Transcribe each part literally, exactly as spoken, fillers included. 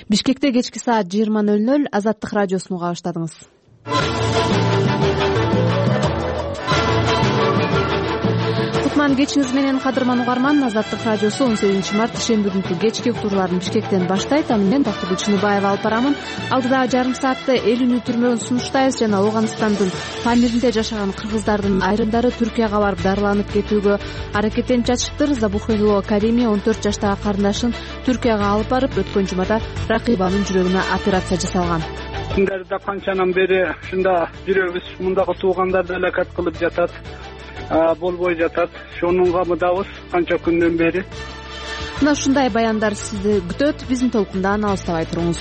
Бишкекте кечки саат жыйырма ноль ноль Азаттык радиосун уга баштадыңыз. Кутман кечиңиз менен кадырман угарман. Азаттык радиосу он сегизинчи март ишемби күнкү кечки уктурууларын Бишкектен баштайт. Аны мен Бактыгүл Чыныбаева алып барамын. Алдыдагы жарым саатта эл үнү түрмөгүн сунуштайбыз жана Ооганстандын Памиринде жашаган кыргыздардын айрымдары Түркияга барып дарыланып кетүүгө аракеттенип жатышыптыр. Забухойло Карими он төрт жаштагы карындашын Түркияга алып барып, өткөн жумада ракыйбанын жүрөгүнө операция жасалган. Күндөрдө канчанан бери ушунда жүрөбүз, мундагы туугандар далакат кылып жатат, болбой жатат. Шонун камыдабыз канча күндөн бери. Мына ушундай баяндар сизди күтөт. Биздин толкундан алыстабай туруңуз.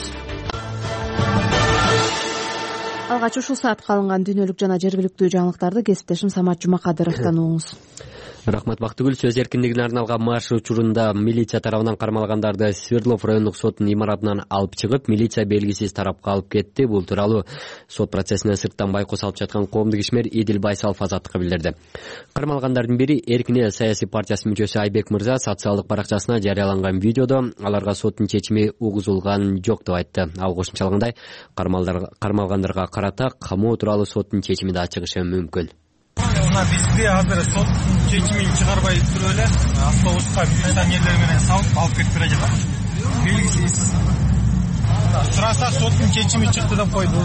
Алгач ушул саатка алынган дүйнөлүк жана жергиликтүү жаңылыктарды кесиптешим Самат Жумакадыровдон угуңуз. Рахмат Бактыгүл. Сөз эркиндигине арналган марш учурунда милиция тарабынан кармалгандарды Свердлов райондук сотунун имаратынан алып чыгып, милиция белгисиз тарапка алып кетти. Бул тууралуу сот процессине сырттан байкоос алып жаткан коомдук ишмер Идил Байсалов Азаттыкка билдирди. Кармалгандардын бири Эркин эл саясий партиясынын мүчөсү Айбек Мырза социалдык баракчасына жарыяланган видеодо аларга соттун чечими угузулган жок деп айтты. Ал кошумчалагандай, кармалгандарга карата камоо тууралуу соттун чечими да чыгышы мүмкүн. Бизде азыр сот чечимин чыгарбай туруп эле автобуска милиционерлер менен салып алып кетип бара жатат. Белгисиз. Сураса соттун чечими чыкты деп койду.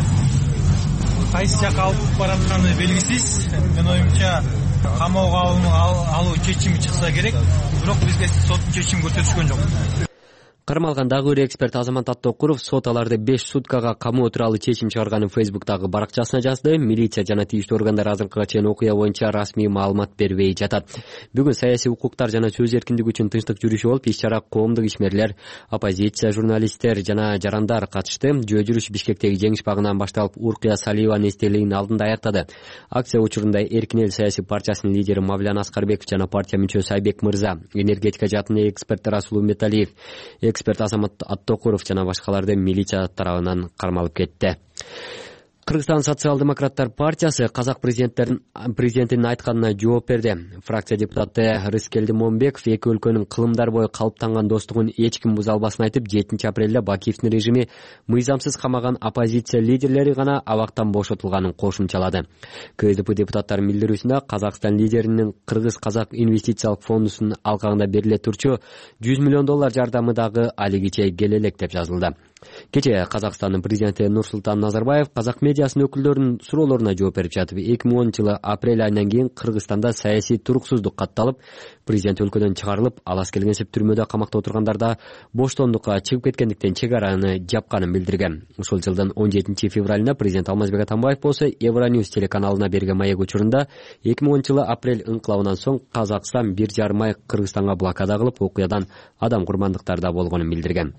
Кайсы жака алып баратканы белгисиз. Мен оюмча камоого алуу чечими чыкса керек, бирок бизге соттун чечимин көрсөтүшкөн жок. Кармалгандагы өр эксперт Азамат Аттокуров сот аларды беш суткага камоо тууралуу чечим чыгарганын Фейсбуктагы баракчасына жазды. Милиция жана тийиштүү органдар азыркыга чейин окуя боюнча расмий маалымат бербей жатат. Бүгүн саясий укуктар жана сөз эркиндиги үчүн тынчтык жүрүшү болуп, иш-чара коомдук ишмерлер, оппозиция, журналисттер жана жарандар катышты. Жөө жүрүш Бишкектеги жеңиш багынан башталып, Уркия Салиеванын эстелигинин алдында аяктады. Акция учурунда Эркин эл саясий партиясынын лидери Мавлян Аскарбеков жана партия мүчөсү Айбек Мырза, энергетика жаатынын эксперти Расул Металиев, эксперт Азамат Аттокуров жана башкаларды милиция тарабынан кармалып кетти. Кыргызстан социал-демократтар партиясы казак президенттерин президентинин айтканына жооп берди. Фракция депутаты Рыскелди Момбеков эки өлкөнүн кылымдар бою калыптанган достугун эч ким буза албасын айтып, жетинчи апрелде Бакиевдин режими мыйзамсыз камаган оппозиция лидерлери гана абактан бошотулганын кошумчалады. КСДП депутаттарынын билдирүүсүндө Казакстан лидеринин Кыргыз-Казак инвестициялык фондусунун алкагында бериле турчу жүз миллион доллар жардамы дагы алигиче келе элек деп жазылды. Кечээ Казакстандын президенти Нурсултан Назарбаев казак медиасынын өкүлдөрүнүн суроолоруна жооп берип жатып, эки миң онунчу жылы апрель айынан кийин Кыргызстанда саясий туруксуздук катталып, президент өлкөдөн чыгарылып, ал аз келгенсип түрмөдө камакта отургандарда боштондукка чыгып кеткендиктен чек араны жапканын билдирген. Ушул жылдын он жетинчи февралында президент Алмазбек Атамбаев болсо Евроньюз телеканалына берген маек учурунда эки миң онунчу жылы апрель инкылабынан соң Казакстан бир жарым ай Кыргызстанга блокада кылып, окуядан адам курмандыктары да болгонун билдирген.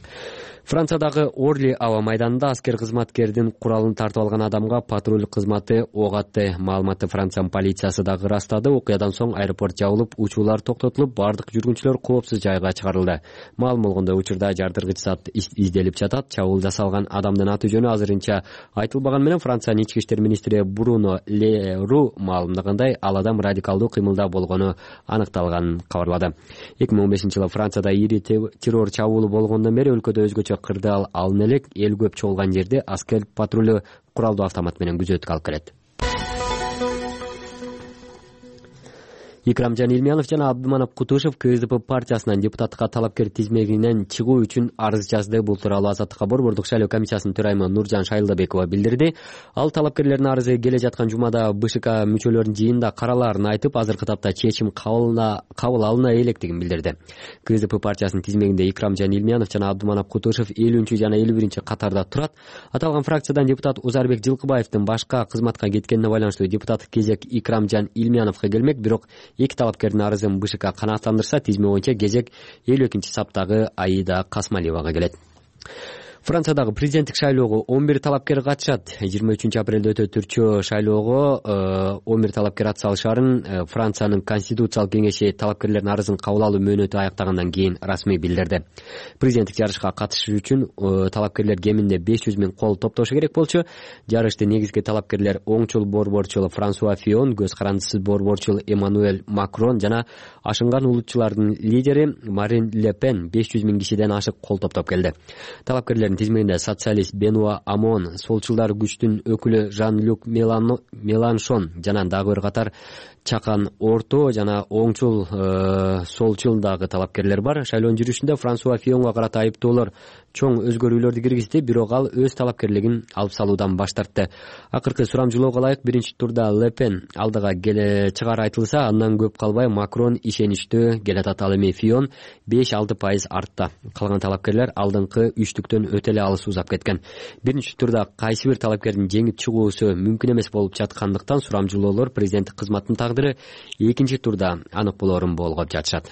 Франциядагы Орли аба майданында аскер кызматкердин куралын тартып алган адамга патруль кызматы ок атты. Маалыматты Франциянын полициясы дагы ырастады. Окуядан соң аэропорт жабылып, учуулар токтотулуп, бардык жүргүнчүлөр коопсуз жайга чыгарылды. Маалым болгондой, учурда жардыргыч зат изделип жатат. Чабуул жасалган адамдын аты жөнү азырынча айтылбаган менен Франциянын ички иштер министри Бруно Ле Ру маалымдагандай, ал адам радикалдуу кыймылда болгону аныкталганын кабарлады. эки миң он бешинчи жылы Францияда ири террор чабуулу болгондон бери өлкөдө өзгөчө кырдаал алына элек. Эл көп чогулган жерде аскер патрулю куралдуу автомат менен күзөтүккө алып келет. Икрамжан Илмянов жана Абдыманап Кутушев КСДП партиясынан депутаттыкка талапкер тизмегинен чыгуу үчүн арыз жазды. Бул тууралуу Азаттыкка Борбордук шайлоо комиссиясынын төрайымы Нуржан Шайлдабекова билдирди. Ал талапкерлердин арызы келе жаткан жумада БШК мүчөлөрүнүн жыйынында каралаарын айтып, азыркы тапта чечим кабыл алына электигин билдирди. КСДП партиясынын тизмегинде Икрамжан Илмянов жана Абдыманап Кутушев элүүнчү жана элүү биринчи катарда турат. Аталган фракциядан депутат Узарбек Жылкыбаевдин башка кызматка кеткенине байланыштуу депутаттык кезек Икрамжан Илмяновго келмек, бирок эки талапкердин арызын БШК канааттандырса, тизме боюнча кезек элүү экинчи саптагы Аида Касмалиевага келет. Франциядагы президенттик шайлоого он бир талапкер катышат. жыйырма үчүнчү апрелде өтөтүрчү шайлоого он бир талапкер ат салышаарын Франциянын конституциялык кеңеши талапкерлердин арызын кабыл алуу мөөнөтү аяктагандан кийин расмий билдирди. Президенттик жарышка катышыш үчүн талапкерлер кеминде беш жүз миң кол топтошу керек болчу. Жарышты негизги талапкерлер оңчул борборчул Франсуа Фион, көз карандысыз борборчул Эммануэль Макрон жана ашынган улутчулардын лидери Марин Ле Пен беш жүз миң кишиден ашык кол топтоп келди. Талапкерлердин тизмегинде социалист Бенуа Амон, солчулдар күчтүн өкүлү Жан-Люк Меланшон жана дагы бир катар чакан орто жана оңчул солчулдагы талапкерлер бар. Шайлоонун жүрүшүндө Франсуа Фионго карата айыптоолор чоң өзгөрүүлөрдү киргизди, бирок ал өз талапкерлигин алып салуудан баш тартты. Акыркы сурамжылоого ылайык биринчи турда Ле Пен алдыга келе чыгар айтылса, андан көп калбай Макрон ишеничтүү келатат. Ал эми Фион беш алты пайыз артта. Калган талапкерлер алдыңкы үчтүктөн өтө эле алыс узап кеткен. Биринчи турда кайсы бир талапкердин жеңип чыгуусу мүмкүн эмес болуп жаткандыктан сурамжылоолор президенттик кызматтын тагдыры экинчи турда анык болоорун болгоп жатышат.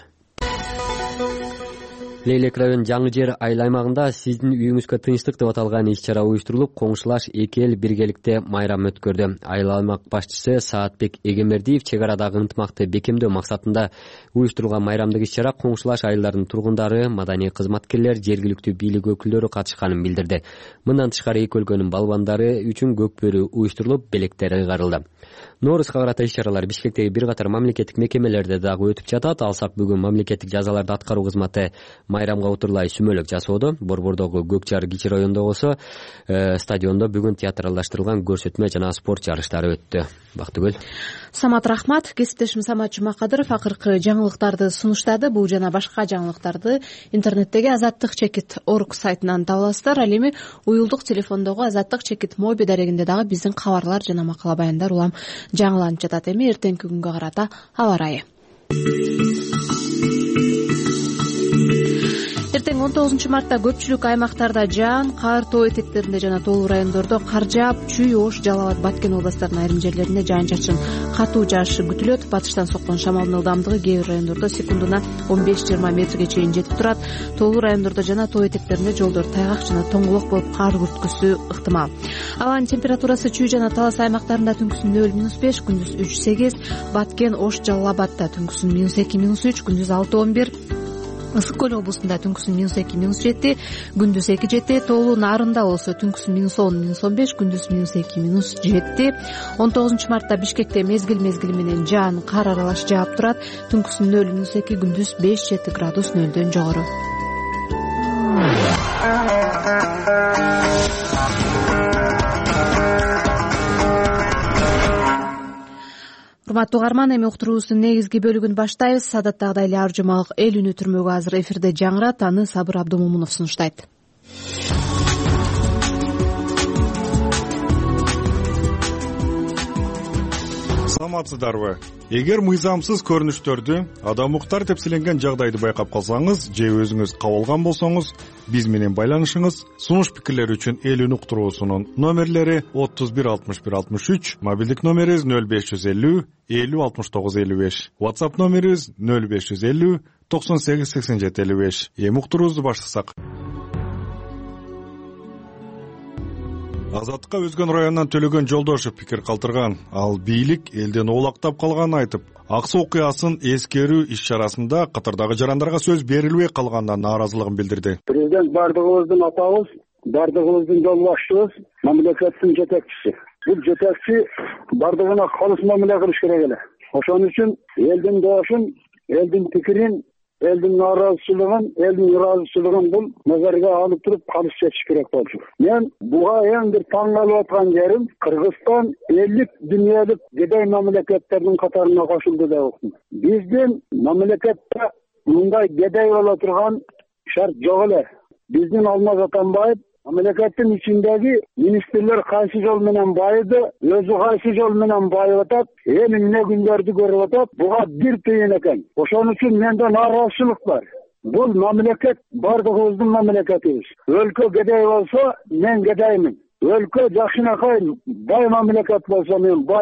Лейлек район жаңы жер айыл аймагында сиздин үйүңүзгө тынчтык деп аталган иш-чара уюштурулуп, коңшулаш эки эл биргеликте майрам өткөрдү. Айыл аймак башчысы Саатбек Эгембердиев чек арадагы ынтымакты бекемдөө максатында уюштурулган майрамдык иш-чара коңшулаш айылдардын тургундары, маданий кызматкерлер, жергиликтүү бийлик өкүлдөрү катышканын билдирди. Мындан тышкары эки өлкөнүн балбандары үчүн көк бөрү уюштурулуп, белектер ыйгарылды. Ноорузга карата иш-чаралар Бишкектеги бир катар мамлекеттик мекемелерде дагы өтүп жатат. Алсак бүгүн мамлекеттик жазаларды аткаруу кызматы майрамга утурлай сүмөлөк жасоодо. Борбордогу Көк Жар кичи районунда болсо стадиондо бүгүн театралдаштырылган көрсөтмө жана спорт жарыштары өттү. Бактыгүл. Самат рахмат. Кесиптешим Самат Жумакадыров акыркы жаңылыктарды сунуштады. Бул жана башка жаңылыктарды интернеттеги азаттык чекит точка орг сайтынан таба аласыздар. Ал эми уюлдук телефондогу азаттык чекит моби дарегинде дагы биздин кабарлар жана макала баяндар улам жаңыланып жатат. Эми эртеңки күнгө карата аба ырайы. Эртең он тогузунчу мартта көпчүлүк аймактарда жаан, кар, тоо этектеринде жана тоолуу райондордо кар жаап, Чүй, Ош, Жалал Абад, Баткен областарынын айрым жерлеринде жаан-чачын, катуу жаашы күтүлөт. Батыштан соккон шамалдын ылдамдыгы кээ бир райондордо секундуна он беш жыйырма метрге чейин жетип турат. Тоолуу райондордо жана тоо этектеринде жолдор тайгак жана тоңгулок болуп, кар күрткүсү ыктымал. Абанын температурасы Чүй жана Талас аймактарында түнкүсүн нөл минус беш, күндүз үч сегиз, Баткен, Ош, Жалал Абадта түнкүсүн минус эки минус үч, күндүз алты он бир, Ысык көл облусунда түнкүсүн минус эки минус жети, күндүз эки жети, Тоолуу Нарында болсо түнкүсүн минус он минус он беш, күндүз минус эки минус жети. он тогузунчу мартта Бишкекте мезгил мезгили менен жаан, кар аралаш жаап турат. Түнкүсүн нөл минус эки, күндүз беш жети градус нөлдөн жогору. Урматтуу угарман, эми уктуруубуздун негизги бөлүгүн баштайбыз. Адаттагыдай эле ар жумалык эл үнү түрмөгү азыр эфирде жаңырат. Аны Сабыр Абдумомунов сунуштайт. Саламатсыздарбы? Эгер мыйзамсыз көрүнүштөрдү, адам укуктар тепселенген жагдайды байкап калсаңыз же өзүңүз кабылган болсоңуз, биз менен байланышыңыз. Сунуш пикирлер үчүн эл үнү уктуруусунун номерлери отуз бир алтымыш бир алтымыш үч, мобилдик номерибиз нөл беш жүз элүү элүү алтымыш тогуз элүү беш, WhatsApp номерибиз нөл беш жүз элүү токсон сегиз сексен жети элүү беш. Эми уктуруубузду баштасак. Азаттыкка өзгөн районунан Төлөгөн Жолдошев пикир калтырган. Ал бийлик элден оолактап калганын айтып, Аксы окуясын эскерүү иш-чарасында катардагы жарандарга сөз берилбей калганына нааразылыгын билдирди. Президент бардыгыбыздын атабыз, бардыгыбыздын жол башчыбыз, мамлекеттин жетекчиси. Бул жетекчи бардыгына калыс мамиле кылыш керек эле. Ошон үчүн элдин доошун, элдин пикирин, элдин нааразычылыгын, элдин ыраазычылыгын бул назарга алып туруп калыс чечиш керек болчу. Мен буга эң бир таң калып аткан жерим, Кыргызстан элдик дүйнөлүк кедей мамлекеттердин катарына кошулду деп уктум. Биздин мамлекетте мындай кедей боло турган шарт жок эле. Биздин Алмаз Атамбаев мамлекеттин ичиндеги министрлер кайсы жол менен байыды, өзү кайсы жол менен байып атат, эл эмне күндөрдү көрүп атат, буга бир тыйын экен. Ошон үчүн менде нааразычылык бар. Бул мамлекет бардыгыбыздын мамлекетибиз. Өлкө кедей болсо, мен кедеймин. Өлкө жакшынакай бай мамлекет болсо, мен баймын.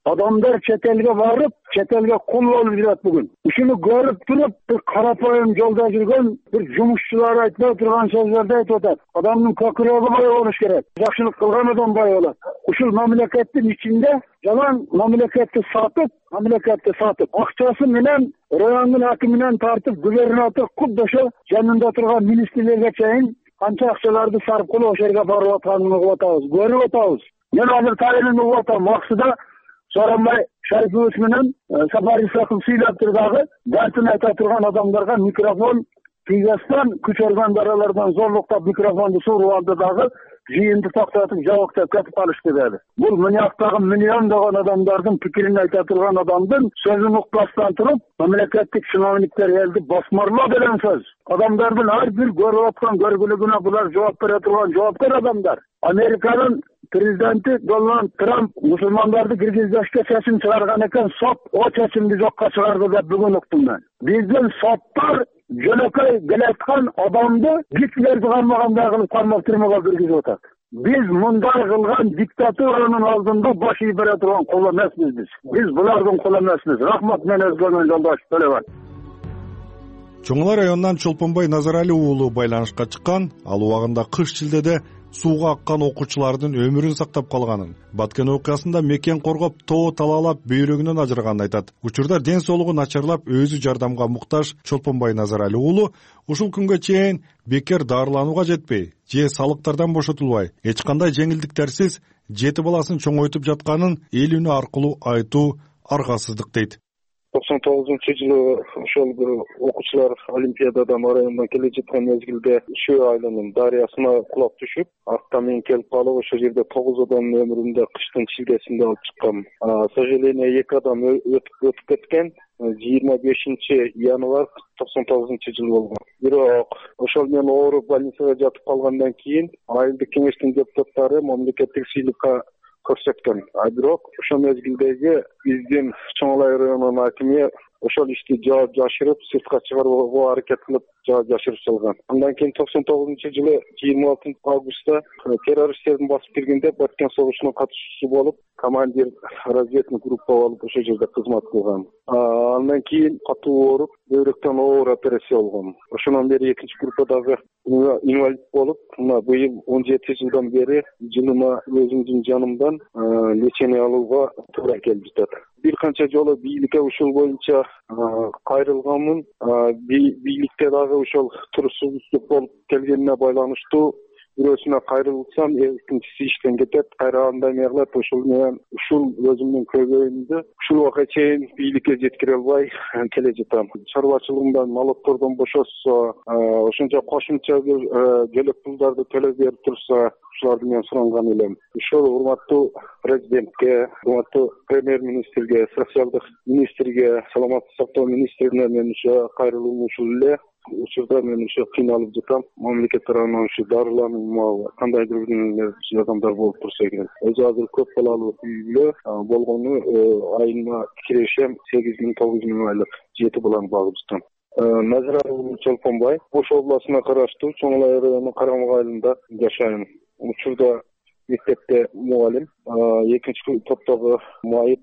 Adamlar chet elge barıp, chet elge kul olup жүрөт бүгүн. Ушуну көрүп туруп, bir карапайым жолдо жүргөн bir жумушчулар айтпай турган сөздөрдү айтып атат. Адамдын көкүрөгү бай болуш керек. Жакшылык кылган адам бай болот. Ушул мамлекеттин ичинде жалаң мамлекетти сатып, мамлекетти сатып, акчасы менен райондун акиминен тартып, губернатор кудду ошо жанында турган министрлерге чейин канча акчаларды сарп кылып ошол жерге барып атканын угуп атабыз, көрүп атабыз. Мен азыр тайылын угуп атам. Максыда Сооронбай Шарипов менен Сапар Исаков сүйлөп турдагы дартын айта турган адамдарга микрофон кыйгастан, күч органдаралардан зорлуктап микрофонду суруп алды дагы жыйынды токтотуп жабыктап кетип калышты деди. Бул мынияктагы миллиондогон адамдардын пикирин айта турган адамдын сөзүн укпастан туруп, мамлекеттик чиновниктер элди басмарлоо деген сөз. Адамдардын ар бир көрүп аткан көргүлүгүнө булар жооп бере турган жооптор адамдар. Американын президенти Дональд Трамп мусулмандарды киргизишке чечим чыгарган экен, сот о чечимди жокко чыгарды деп бүгүн уктум мен. Биздин соттор жөнөкөй келаткан адамды Гитлерди кармагандай кылып кармап түрмөгө киргизип атат. Биз мындай кылган диктатуранын алдында баш ийип бере турган кул эмеспиз биз. Биз булардын кулу эмеспиз. Рахмат, мен өзгөнүн жолдош Төлөбай. Чоңла районунан Чолпонбай Назарали уулу байланышка чыккан, ал убагында кыш шилдеде сууга аккан окуучулардын өмүрүн сактап калганын, Баткен окуясында мекен коргоп, тоо талаалап бөйрөгүнөн ажырганын айтат. Учурда ден соолугу начарлап, өзү жардамга муктаж Чолпонбай Назарали уулу ушул күнгө чейин бекер дарыланууга жетпей, же салыктардан бошотулбай, эч кандай жеңилдиктерсиз жети баласын чоңойтуп жатканын эл үнү аркылуу айтуу аргасыздык дейт. токсон тогузунчу жылы ошол бир окуучулар Олимпиададан райондан келе жаткан мезгилде Шөө айылынын дарыясына кулап түшүп, арттан келип калып, ошол жерде тогуз адамдын өмүрүндө кыштын чилдесинде алып чыккан. К сожалению, эки адам өтүп кеткен. жыйырма бешинчи январь токсон тогузунчу жылы болгон. Бирок ошол менен ооруп больницага жатып калгандан кийин айылдык кеңештин депутаттары мамлекеттик сыйлыкка көрсөткөн. А бирок ошол мезгилдеги биздин Чоңлай районунун акими ошол ишти жооп жашырып, сыртка чыгарууга аракет кылып, жооп жашырып салган. Андан кийин токсон тогузунчу жылы жыйырма алтынчы августта террористтердин басып киргенде Баткен согушунун катышуучусу болуп, командир разведный группа болуп ошол жерде кызмат кылган. Андан кийин катуу ооруп, бөйрөктөн оор операция болгон. Ошондон бери экинчи группадагы инвалид болуп, мына быйыл он жети жылдан бери жылына өзүмдүн жанымдан лечение алууга туура келип жатат. Бир канча жолу бийликке ушул боюнча кайрылганмын. Бийликте дагы ошол турсузсуздук болуп келгенине байланыштуу бирөөсүнө кайрылсам, экинчиси иштен кетет, кайраганда эме кылат. Ошол менен ушул өзүмдүн көйгөйүмдү ушул убакка чейин бийликке жеткире албай келе жатам. Чарбачылыгымдан, налогтордон бошосо, ошончо кошумча бир жөлөк пулдарды төлөп берип турса, ушуларды мен суранган элем. Ошол урматтуу президентке, урматтуу премьер-министрге, социалдык министрге, саламаттык сактоо министрине мен ошо кайрылуум ушул эле. Учурда мен ошо кыйналып жатам. Мамлекет тарабынан ошо дарылануу кандайдыр бир жардамдар болуп турса экен. Өзү азыр көп балалуу үйлө болгону айына кирешем сегиз миң тогуз миң айлык жети баланы багып жатам. Назарали Чолпонбай, Ош областына караштуу Чоңлай районунун Карамак айылында жашайм. Учурда мектепте мугалим, экинчи топтогу майып.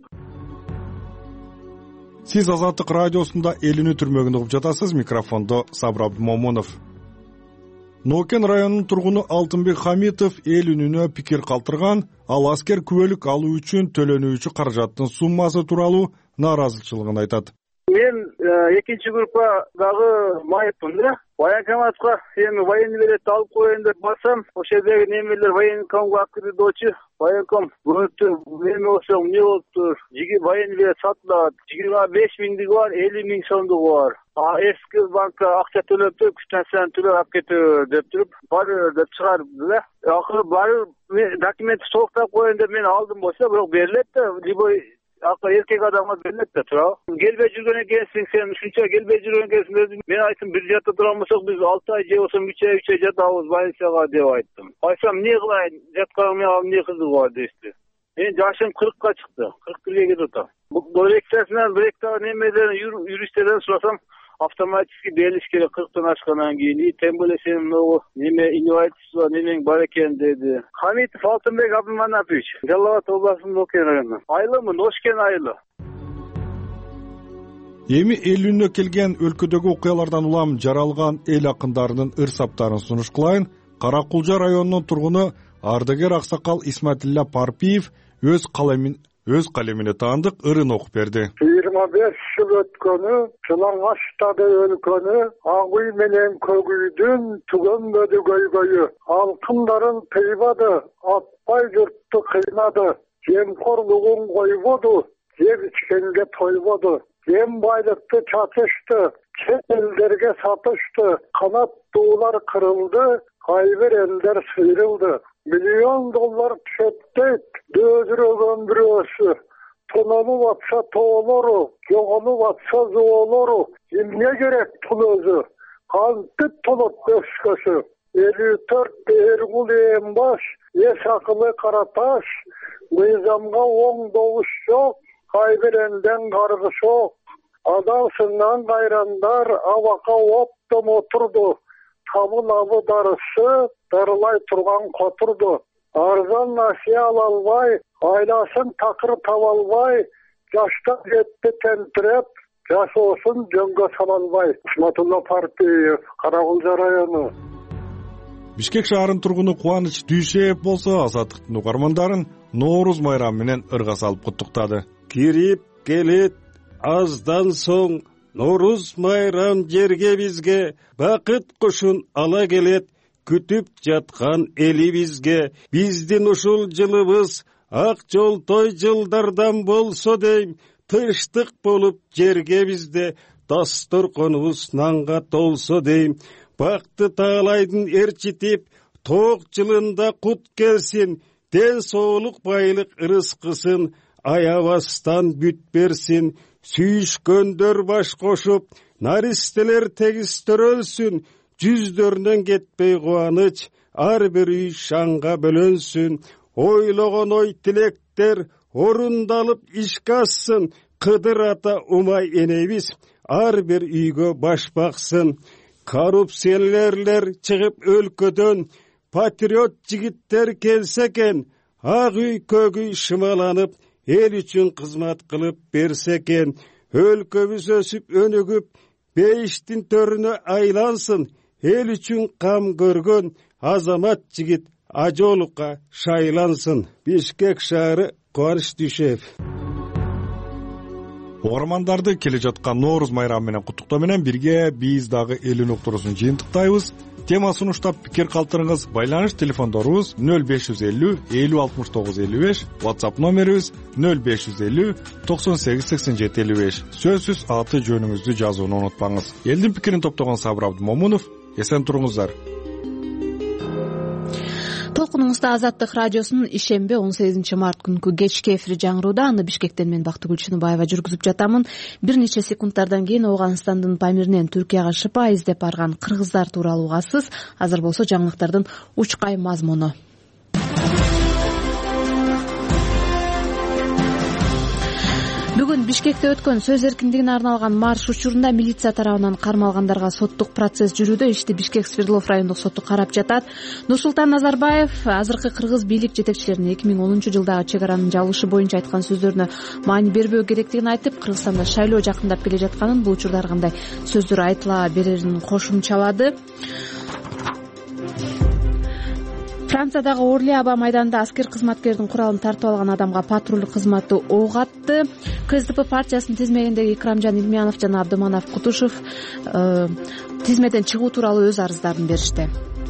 Сиз Азаттык радиосунда эл үнү түрмөгүн угуп жатасыз. Микрофондо Сабыр Абдумомунов. Нокен районунун тургуну Алтынбек Хамитов эл үнүнө пикир калтырган, ал аскер күбөлүк алуу үчүн төлөнүүчү каражаттын суммасы тууралуу нааразычылыгын айтат. Мен экинчи группадагы майыпмын да. Военкоматка эми военный билетти алып коеюн деп барсам, ошол жердеги немелер военкомго аккредитовчу, военком бүгүнкү эме болсо эмне болуптур? Военный билет сатылат. жыйырма беш миңдиги бар, элүү миң сомдугу бар. А эски банкка акча төлөп туруп, үч нерсени төлөп алып кетүү деп туруп, барып деп чыгарып да. Акыры барып документти толуктап коеюн деп мен алдым болсо, бирок берилет да, любой акы эркек адамга берилет да, туурабы? Келбей жүргөн экенсиң, сен ушунча келбей жүргөн экенсиң. Мен айттым, бир жакта турган болсок, биз алты ай же болсо үч ай үч ай жатабыз больницага деп айттым. Айтсам, эмне кылайын, жатканыма эмне кызыгы бар дейсиз. Мен жашым кыркка чыкты, кырк бирге кетип атам. Бул лекциясынан бир эки немеден юристтерден сурасам, автоматически берилиш керек кырктан ашкандан кийин. И тем более сенин могу неме инвалидство немең бар экен деди. Хамитов Алтынбек Абдыманапович, Жалал Абад областынын Окен районунан. Айылымын Ошкен айылы. Эми элүүнө келген өлкөдөгү окуялардан улам жаралган эл акындарынын ыр-саптарын сунуш кылайын. Каракулжа районунун тургуну ардагер аксакал Исматилла Парпиев өз калемин өз калемине таандык ырын окуп берди. жыйырма беш жыл өткөнү, Чылаңаштады өлкөнү, ак үй менен көк үйдүн түгөнбөдү көйгөйү. Алкындарын тыйбады, атпай журтту кыйнады. Жемкорлугун койбоду, жеп ичкенге тойбоду. Ем байлыкты чатышты, чет элдерге сатышты. Канаттуулар кырылды, кайбир элдер сыйрылды. Миллион доллар түшөттөйт, дөзүрөгөн бирөөсү. Тонолуп атса тоолору, жоголуп атса жоолору. Эмне керек тул өзү? Кантип толот өскөсү? элүү төрт Эргул Эмбаш, эс акылы Караташ, мыйзамга оң добуш жок, кайбир элден каргыш жок. Адалсыңан кайрандар абакка оптом отурду. Табыл абы дарысы дарылай турган котурду. Арзан насия ала албай, айласын такыр таба албай, жашта жетти тентиреп, жашоосун жөнгө сала албай. Исматилла Парпиев, Каракулжа району. Бишкек шаарынын тургуну Кубаныч Дүйшеев болсо Азаттыктын угармандарын Нооруз майрамы менен ырга салып куттуктады. Кирип келет аздан соң Нооруз майрам жерге бизге, бакыт кушун ала келет, күтүп жаткан эли бизге. Биздин ушул жылыбыз ак жолтой жылдардан болсо дейм, тынчтык болуп жерге бизде, дасторконубуз нанга толсо дейм. Бакты таалайдын эрчитип, тоок жылында кут келсин, ден соолук байлык ырыскысын, аябастан бүт берсин. Сүйүшкөндөр баш кошуп, наристелер тегиз төрөлсүн, жүздөрүнөн кетпей кубаныч, ар бир үй шаңга бөлөнсүн. Ойлогон ой тилектер орундалып ишке ассын, Кыдыр ата умай энебиз ар бир үйгө баш баксын. Коррупциялерлер чыгып өлкөдөн, патриот жигиттер келсе экен, ак үй көк үй шымаланып, эл үчүн кызмат кылып берсе экен. Өлкөбүз өсүп өнүгүп, бейиштин төрүнө айлансын, эл үчүн кам көргөн азамат жигит ажолукка шайлансын. Бишкек шаары, Кубаныч Дүйшеев. Угармандарды келе жаткан Нооруз майрамы менен куттуктоо менен бирге биз дагы элүүнү уктуруусун жыйынтыктайбыз. Тема сунуштап пикир калтырыңыз. Байланыш телефондорубуз нөл беш жүз элүү элүү алтымыш тогуз элүү беш, WhatsApp номерибиз нөл беш жүз элүү токсон сегиз сексен жети элүү беш. Сөзсүз аты жөнүңүздү жазууну унутпаңыз. Элдин пикирин топтогон Сабыр Абдымомунов, эсен туруңуздар. Толкунуңузда Азаттык радиосунун ишемби он сегизинчи март күнкү кечки эфири жаңырууда. Аны Бишкектен мен Бактыгүл Чыныбаева жүргүзүп жатамын. Бир нече секундтардан кийин Ооганстандын Памиринен Түркияга шыпа издеп барган кыргыздар тууралуу угасыз. Азыр болсо жаңылыктардын учкай мазмуну. Бүгүн Бишкекте өткөн сөз эркиндигине арналган марш учурунда милиция тарабынан кармалгандарга соттук процесс жүрүүдө. Ишти Бишкек Свердлов райондук соту карап жатат. Нурсултан Назарбаев азыркы кыргыз бийлик жетекчилеринин эки миң онунчу жылдагы чек аранын жабылышы боюнча айткан сөздөрүнө маани бербөө керектигин айтып, Кыргызстанда шайлоо жакындап келе жатканын, бул учурда ар кандай сөздөр айтыла берерин кошумчалады. Франциядагы Орли-Аба майданында аскер кызматкердин куралын тартып алган адамга патруль кызматы ок атты. КСДП партиясынын тизмегиндеги Икрамжан Илмиянов жана Абдыманап Кутушев э, тизмеден чыгуу тууралуу өз арыздарын беришти.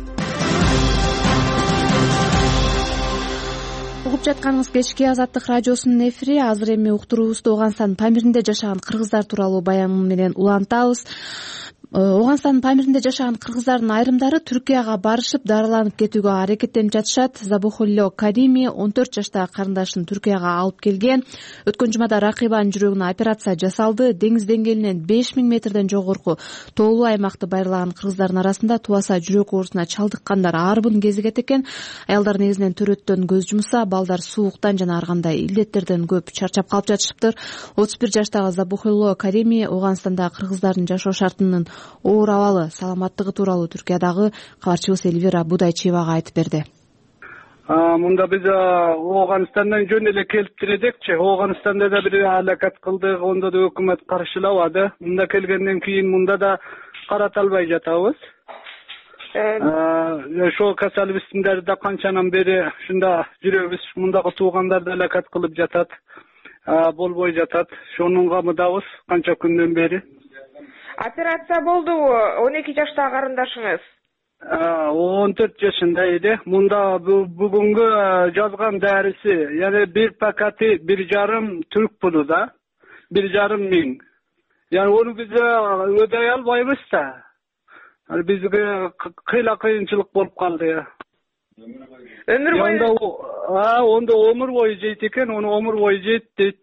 Угуп жатканыңыз кечки Азаттык радиосунун эфири. Азыр эми уктуруубузду Ооганстандын Памиринде жашаган кыргыздар тууралуу баян менен улантабыз. Ооганстандын Памиринде жашаган кыргыздардын айрымдары Түркияга барышып дарыланып кетүүгө аракеттенип жатышат. Забухулло Карими он төрт жаштагы карындашын Түркияга алып келген. Өткөн жумада ракыйбанын жүрөгүнө операция жасалды. Деңиз деңгээлинен беш миң метрден жогорку тоолуу аймакты байырлаган кыргыздардын арасында тубаса жүрөк оорусуна чалдыккандар арбын кезигет экен. Аялдар негизинен төрөттөн көз жумса, балдар сууктан жана ар кандай илдеттерден көп чарчап калып жатышыптыр. отуз бир жаштагы Забухулло Карими Ооганстандагы кыргыздардын жашоо шартынын оор абалы, саламаттыгы тууралуу Түркиядагы кабарчыбыз Эльвира Будайчиевага айтып берди. Мында биз Ооганстандан жөн эле келиптир эдикчи. Ооганстанда да бир алакат кылдык, онда да өкмөт каршылабады. Мында келгенден кийин мында да карата албай жатабыз. Ошол касалыбыздын да канчанан бери ушунда жүрөбүз. Мындагы туугандар да алакат кылып жатат, болбой жатат. Шонун камыдабыз канча күндөн бери. Операция болдубу он эки жаштагы карындашыңыз? он төрт жашында эди. Мында бүгүнгү жазган дарысы, яны бир пакети бир жарым түрк пулу да, бир жарым миң. Яны ону биз өдөй албайбыз да. Бизге кыйла кыйынчылык болуп калды. Өмүр бою? Онда өмүр бою жейт экен, ону өмүр бою жейт дейт.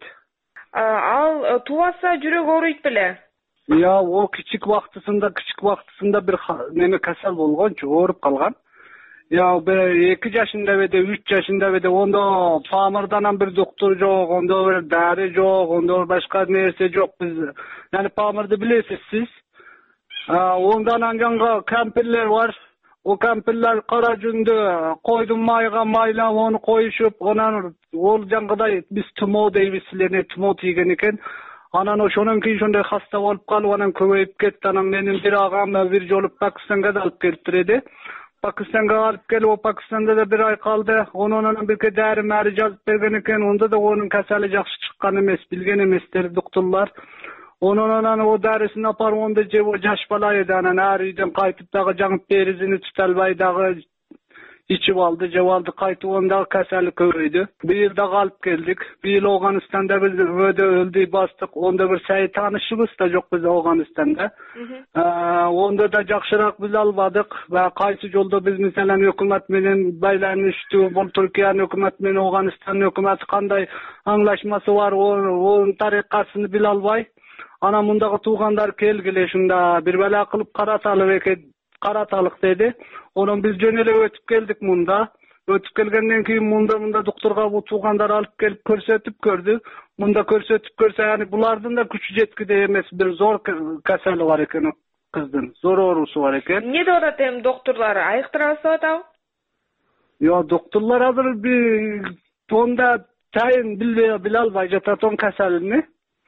Ал тубаса жүрөк ооруйт беле? Я, о кичик вактысында, кичик вактысында бир неме касал болгончу, ооруп калган. Я, эки жашында беде, үч жашында беде, ондо Памырдан бир доктор жок, ондо бир дары жок, ондо башка нерсе жок. Биз, яны Памырды билесиз сиз. Ондан анжанга кампирлер бар. О кампирлер кара жүндө койдун майга майлап ону коюшуп, анан ол жангыдай биз тумоо дейбиз, силерне тумоо тийген экен. Анан ошонун кийин ошондой хаста болуп калып, анан көбөйүп кетти. Анан менин бир агам бир жолу Пакистанга да алып келиптир эди. Пакистанга алып келип, о Пакистанда да бир ай калды. Онун анан бирке дары мары жазып берген экен. Онда да онун касалы жакшы чыккан эмес, билген эместер доктурлар. Онун анан о дарысын апарып онда жеп жаш бала эди. Анан ар үйдөн кайтып дагы жаңып беризини тута албай дагы ичип алды, жеп алды, кайтып ондагы касалы көбөйдү. Быйыл дагы алып келдик. Быйыл Ооганстанда биз өдө өлдүй бастык. Онда бир сай таанышыбыз да жок биз Ооганстанда. Онда да жакшыраак биз албадык. Кайсы жолдо биз мисалан өкмөт менен байланыштуу, бул Түркиянын өкмөтү менен Ооганстандын өкмөтү кандай аңлашмасы бар, онун тарикасын биле албай. Анан мындагы туугандар келгиле ушунда бир бала кылып караталып экен, караталык деди. Онун биз жөн эле өтүп келдик мында. Өтүп келгенден кийин мында мында докторго бул туугандар алып келип көрсөтүп көрдү. Мында көрсөтүп көрсө, яны булардын да күчү жеткидей эмес, бир зор касалы бар экен кыздын. Зор оорусу бар экен. Эмне деп атат эми докторлор? Айыктырабыз деп атабы? Жок, докторлор азыр бир онда тайын билбей биле албай жатат он касалыны.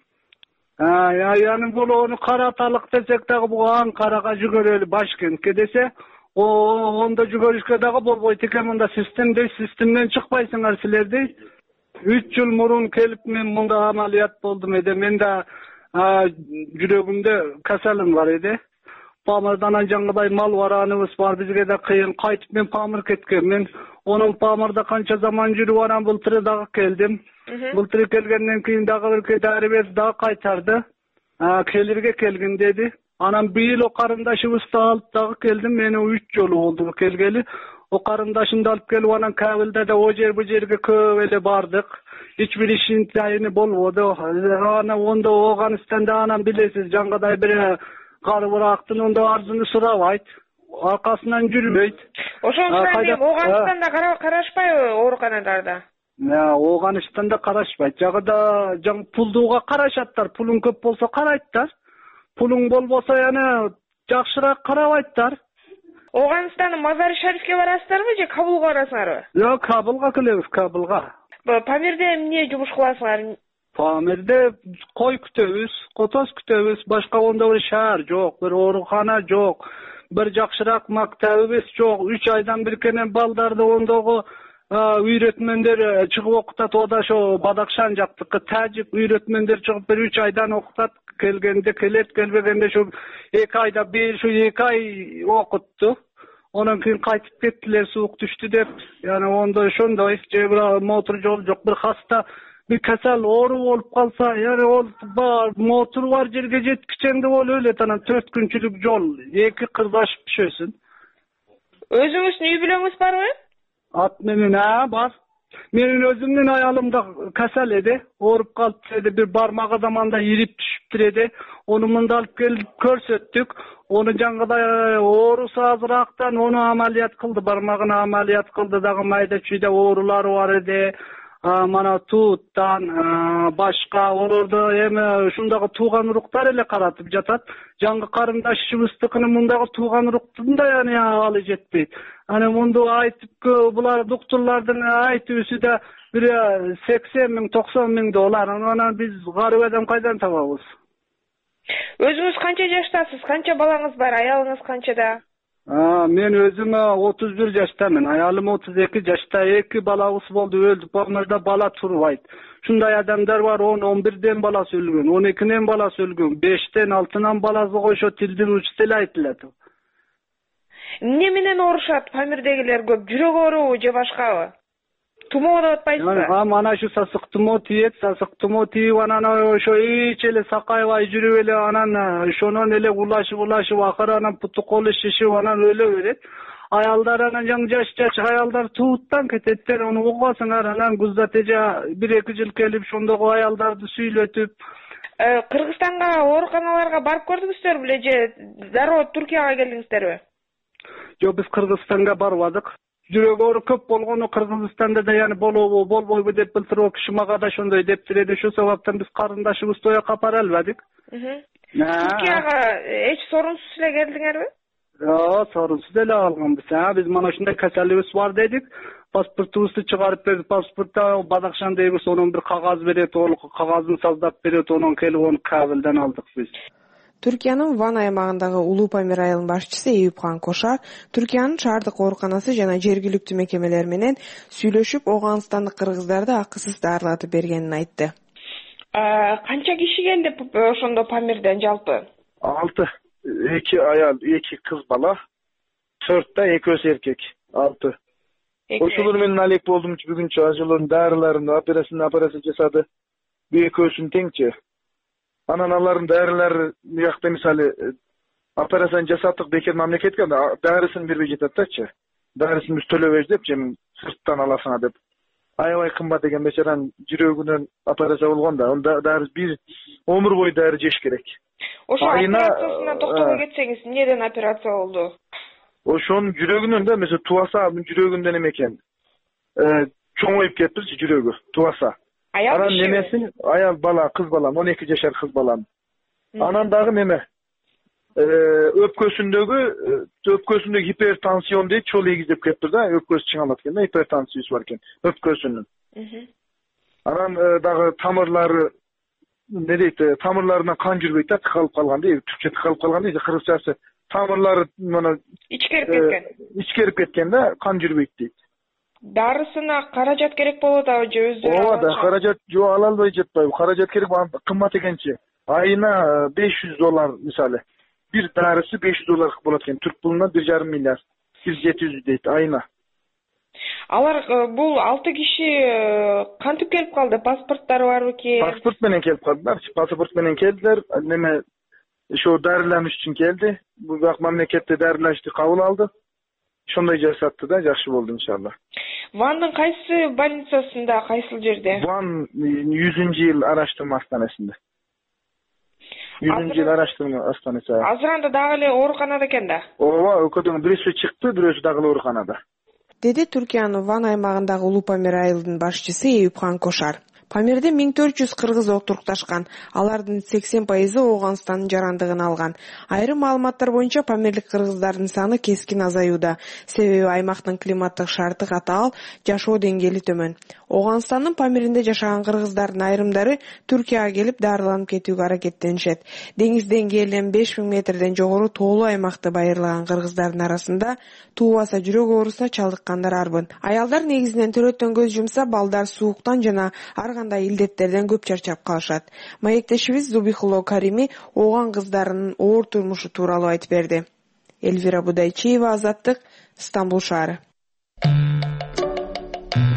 Я, яны бул ону караталык десек дагы бул Анкарага жүгөрөлү, Башкентке десе, онда жүгөрүшкө дагы болбойт экен. Мында системде системден чыкпайсыңар силер дейт. үч жыл мурун келип мен мында амалият болдум эди. Менде жүрөгүмдө касалым бар эди. Памырдан анжаңгыдай мал бараныбыз бар, бизге да кыйын. Кайтып мен Памыр кеткенмин. Онун Памырда канча заман жүрүп, анан былтыр дагы келдим. Былтыр келгенден кийин дагы бир дары берди, дагы кайтарды. Келирге келгин деди. Анан быйыл о карындашыбызды алып дагы келдим. Мени үч жолу болду келгели. О карындашымды алып келип, анан Кабылда да о жер бу жерге көп эле бардык. Эч бир иштин тайыны болбоду. Анан онда Ооганстанда анан билесиз, жаңгыдай бир карыбырактын онда арзыны сурабайт. Аркасынан жүрбөйт. Ошондо эми Ооганстанда карашпайбы ооруканаларда? Ооганстанда карашпайт. Жагыда жаң пулдууга карашаттар. Пулуң көп болсо карайттар. Пулуң болбосо яны жакшыраак карабайттар. Ооганстандын Мазари Шарифке барасыздарбы же Кабылга барасыңарбы? Жок, Кабылга келебиз, Кабылга. Памирде эмне жумуш кыласыңар? Памирде кой күтөбүз, котос күтөбүз. Башка онда бир шаар жок, бир оорукана жок, бир жакшыраак мактабыбыз жок. үч айдан биркене балдарды ондогу үйрөтмөндөр чыгып окутат. Ода ошо Бадакшан жактыкы тажик үйрөтмөндөр чыгып бир үч айдан окутат. Келгенде келет, келбегенде шу эки айда бир шу эки ай окутту. Онан кийин кайтып кеттилер, суук түштү деп. Яны ондо ошондой же бир мотор жол жок, бир хаста bir kasal oorу болуп калса, yani ол motoru бар жерге жеткиченде ол өлөт, анан төрт күнчүлүк жол, эки кырдашып түшөсүн. Өзүңүздүн үй бүлөңүз барбы? Ат менен а бар. Менин өзүмдүн аялым да касал эди, ооруп калыптыр, бир бармагы да мында ирип түшүптүр эди. Ону мында алып келип көрсөттүк. Onu жаңгыдай оорусу азырактан onu амалият кылды, бармагына амалият кылды, дагы майда чүйдө оорулары бар эди. Мана туттан башка олорду эми ушундагы тууган уруктар эле каратып жатат. Жаңгы карындашыбыздыкыны мундагы тууган уруктун да яны абалы жетпейт. Аны мунду айтып булар доктурлардын айтуусу да бир сексен миң токсон миң доллар. Анан биз гарып адам кайдан табабыз? Өзүңүз канча жаштасыз? Канча балаңыз бар? Аялыңыз канчада? Мен өзүм отуз бир жаштамын. Аялым отуз эки жашта. Эки балабыз болду, өлдү. Бомнарда бала турбайт. Шундай адамдар бар, он он бирден баласы өлгөн, он экиден баласы өлгөн, бештен алтынан баласы койшо тилдин учу эле айтылат. Эмне менен оорушат Памирдегилер көп? Жүрөк оорубу же башкабы? Тумоо деп атпайсызбы? А мана шу сасык тумоо тиет, сасык тумоо тиип анан ошо эч эле сакайбай жүрүп эле анан ошонон эле улашып улашып акыры анан путу колу шишип анан өлө берет. Аялдар анан жаң жаш жаш аялдар тууттан кететтер, ону угасыңар. Анан Гузат эже бир эки жыл келип ошондогу аялдарды сүйлөтүп. Кыргызстанга ооруканаларга барып көрдүңүздөрбү беле же дароо Түркияга келдиңиздерби? Жок, биз Кыргызстанга барбадык. Жүрөк оору көп болгону Кыргызстанда да яны болобу, болбойбу деп билдирүү киши мага да ошондой дептир эди. Ошол себептен биз карындашыбызды ояка апара албадык. Түркияга эч сорунсуз эле келдиңерби? Жок, сорунсуз эле алганбыз. Биз мана ушундай касалыбыз бар дедик. Паспортубузду чыгарып берип, паспортта Бадакшан дейбиз, онун бир кагаз берет, ол кагазын саздап берет, онун келип onu кабелден алдык биз. Түркиянын Ван аймагындагы Улуу Памир айылынын башчысы Эюпхан Кошар Түркиянын шаардык ооруканасы жана жергиликтүү мекемелер менен сүйлөшүп, Оганстандык кыргыздарды акысыз дарылатып бергенин айтты. Канча киши келди ошондо Памирден жалпы? алты. эки аял, эки кыз бала, төрттө экөөсү эркек. алты. Ошолор менен алек болдум бүгүнчө, ошолордун дарыларын операцияны операция жасады. Бир экөөсүн теңчи. Анан алардын дарылары биякта мисалы операцияны жасаттык бекер мамлекетке дарысын бербей жатат-дачы. Дарысын биз төлөбөйбүз деп, жем сырттан аласыңар деп. Аябай кымбат деген бечаранын жүрөгүнөн операция болгон да, онда дары бир өмүр бою дары жеш керек. Ошо операциясына токтоло кетсеңиз, эмнеден операция болду? Ошонун жүрөгүнөн да, мисалы тубаса жүрөгүндөн эме чоңоюп кетти жүрөгү, тубаса. Анан немесин аял бала, кыз балам, он эки жашар кыз балам. Анан дагы неме? Өпкөсүндөгү, өпкөсүндөгү гипертенсион дейт, чол эгиздеп кетти да, өпкөсү чыңалат экен да, гипертенсиясы бар экен, өпкөсүнүн. Анан дагы тамырлары, не дейт, тамырларынан кан жүрбөйт да, тыкалып калган дейт, түркчө тыкалып калган дейт, кыргызчасы тамырлары мына ичкерип кеткен. Ичкерип кеткен да, кан жүрбөйт дейт. Дарысына каражат керек болот а же өздөрү алат? Ооба, каражат жок, ала албай жатпайбы. Каражат керек, кымбат экенчи. Айына беш жүз доллар мисалы. Бир дарысы беш жүз доллар болот экен. Түрк пулуна бир жарым миллиард. бир жети жүз дейт айына. Алар бул алты киши кантип келип калды? Паспорттары барбы экен? Паспорт менен келип калдылар. Паспорт менен келдилер. Неме ошо дарыланыш үчүн келди. Бул бак мамлекетте дарылашты кабыл алды. Ошондой жасатты да, жакшы болду иншалла. Вандын кайсы больницасында, кайсыл жерде? Ван жүзүнчү жыл араштырма астанасында. жүзүнчү жыл араштырма астанасы. Азырында дагы эле ооруканада экен да? Ооба, өкөдөн бирөөсү чыкты, бирөөсү дагы ооруканада. Деди Түркиянын Ван аймагындагы Улуу Памир айылынын башчысы Эюпхан Кошар. Памирде миң төрт жүз кыргыз отурукташкан. Алардын сексен пайызы Оганстандын жарандыгын алган. Айрым маалыматтар боюнча памирлик кыргыздардын саны кескин азаюуда. Себеби аймактын климаттык шарты катаал, жашоо деңгээли төмөн. Оганстандын Памиринде жашаган кыргыздардын айрымдары Түркияга келип дарыланып кетүүгө аракеттенишет. Деңиз деңгээлинен беш миң метрден жогору тоолуу аймакты байырлаган кыргыздардын арасында туубаса жүрөк оорусуна чалдыккандар арбын. Аялдар негизинен төрөттөн көз жумса, балдар сууктан жана ар кандай илдеттерден көп чарчап калышат. Маектешибиз Зубихулло Карими ооган кыздарынын оор турмушу тууралуу айтып берди. Эльвира Будайчиева, Азаттык, Стамбул шаары.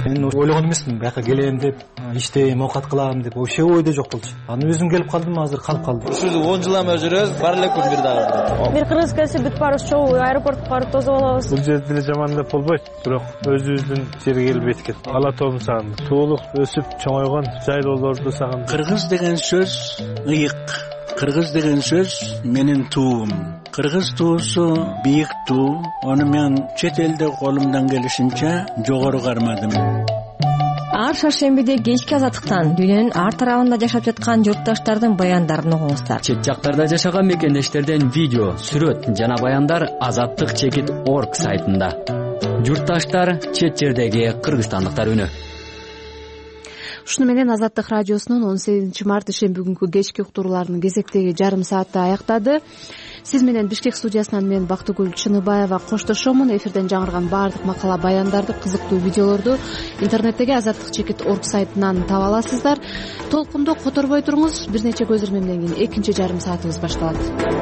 мен ойлогон эмесмин бияка келем деп, иштейм, оокат кылам деп, вообще ойдо жок болчу. Аны өзүм келип калдым, азыр калып калдым. Ушул он жыл эме жүрөбүз, бар эле күн бир дагы. Бир кыргыз келсе бүт барыбыз чогуу аэропортко барып тосуп алабыз. Бул жерде деле жаман деп болбойт, бирок өзүбүздүн жерге келип эткет. Ала тоом сагындым. Туулук өсүп чоңойгон жайлоолорду сагындым. Кыргыз деген сөз ыйык. Кыргыз деген сөз менин туум. Кыргыз туусу бийик туу. Аны мен чет элде колумдан келишинче жогору кармадым. Ар шаршембиде кечки азаттыктан дүйнөнүн ар тарабында жашап жаткан журтташтардын баяндарын угуңуздар. Чет жактарда жашаган мекендештерден видео, сүрөт жана баяндар азаттык чекит орг сайтында. Журтташтар, чет жердеги кыргызстандыктар үнү. Ушуну менен Азаттык радиосунун он сегизинчи март ишемби күнкү кечки уктурууларынын кезектеги жарым сааты аяктады. Сиз менен Бишкек студиясынан мен Бактыгүл Чыныбаева коштошомун. Эфирден жаңырган баардык макала, баяндарды, кызыктуу видеолорду интернеттеги азаттык чекит орг сайтынан таба аласыздар. Толкунду которбой туруңуз. Бир нече көз ирмемден кийин экинчи жарым саатыбыз башталат.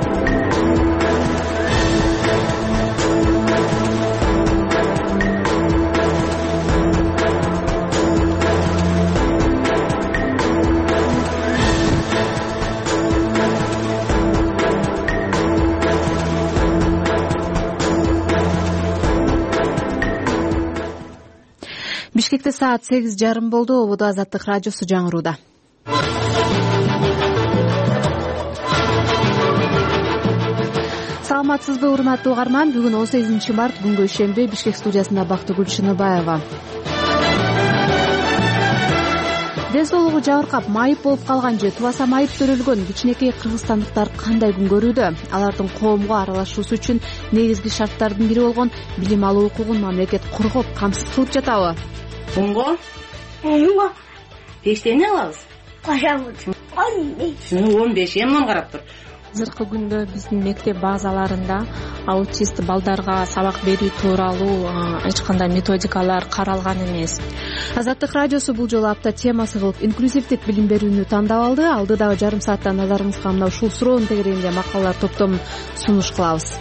Бишкекте саат сегиз жарым болду. Ободо Азаттык радиосу жаңырууда. Саламатсызбы, урматтуу угарман? Бүгүн он сегизинчи март күнгө ишемби. Бишкек студиясында Бактыгүл Чыныбаева. Ден соолугу жабыркап, майып болуп калган же тубаса майып төрөлгөн кичинекей кыргызстандыктар кандай күн көрүүдө? Алардын коомго аралашуусу үчүн негизги шарттардын бири болгон билим алуу укугун мамлекет коргоп, камсыз кылып жатабы? Онго? Онго. Эчтене алабыз? Кашабыз. он беш эмнен карап тур. Азыркы күндө биздин мектеп базаларында аутист балдарга сабак берүү тууралуу эч кандай методикалар каралган эмес. Азаттык радиосу бул жолу апта темасы кылып инклюзивдик билим берүүнү тандап алды. Алдыдагы жарым саатта назарыңызга мына ушул суроонун тегерегинде макалалар топтомун сунуш кылабыз.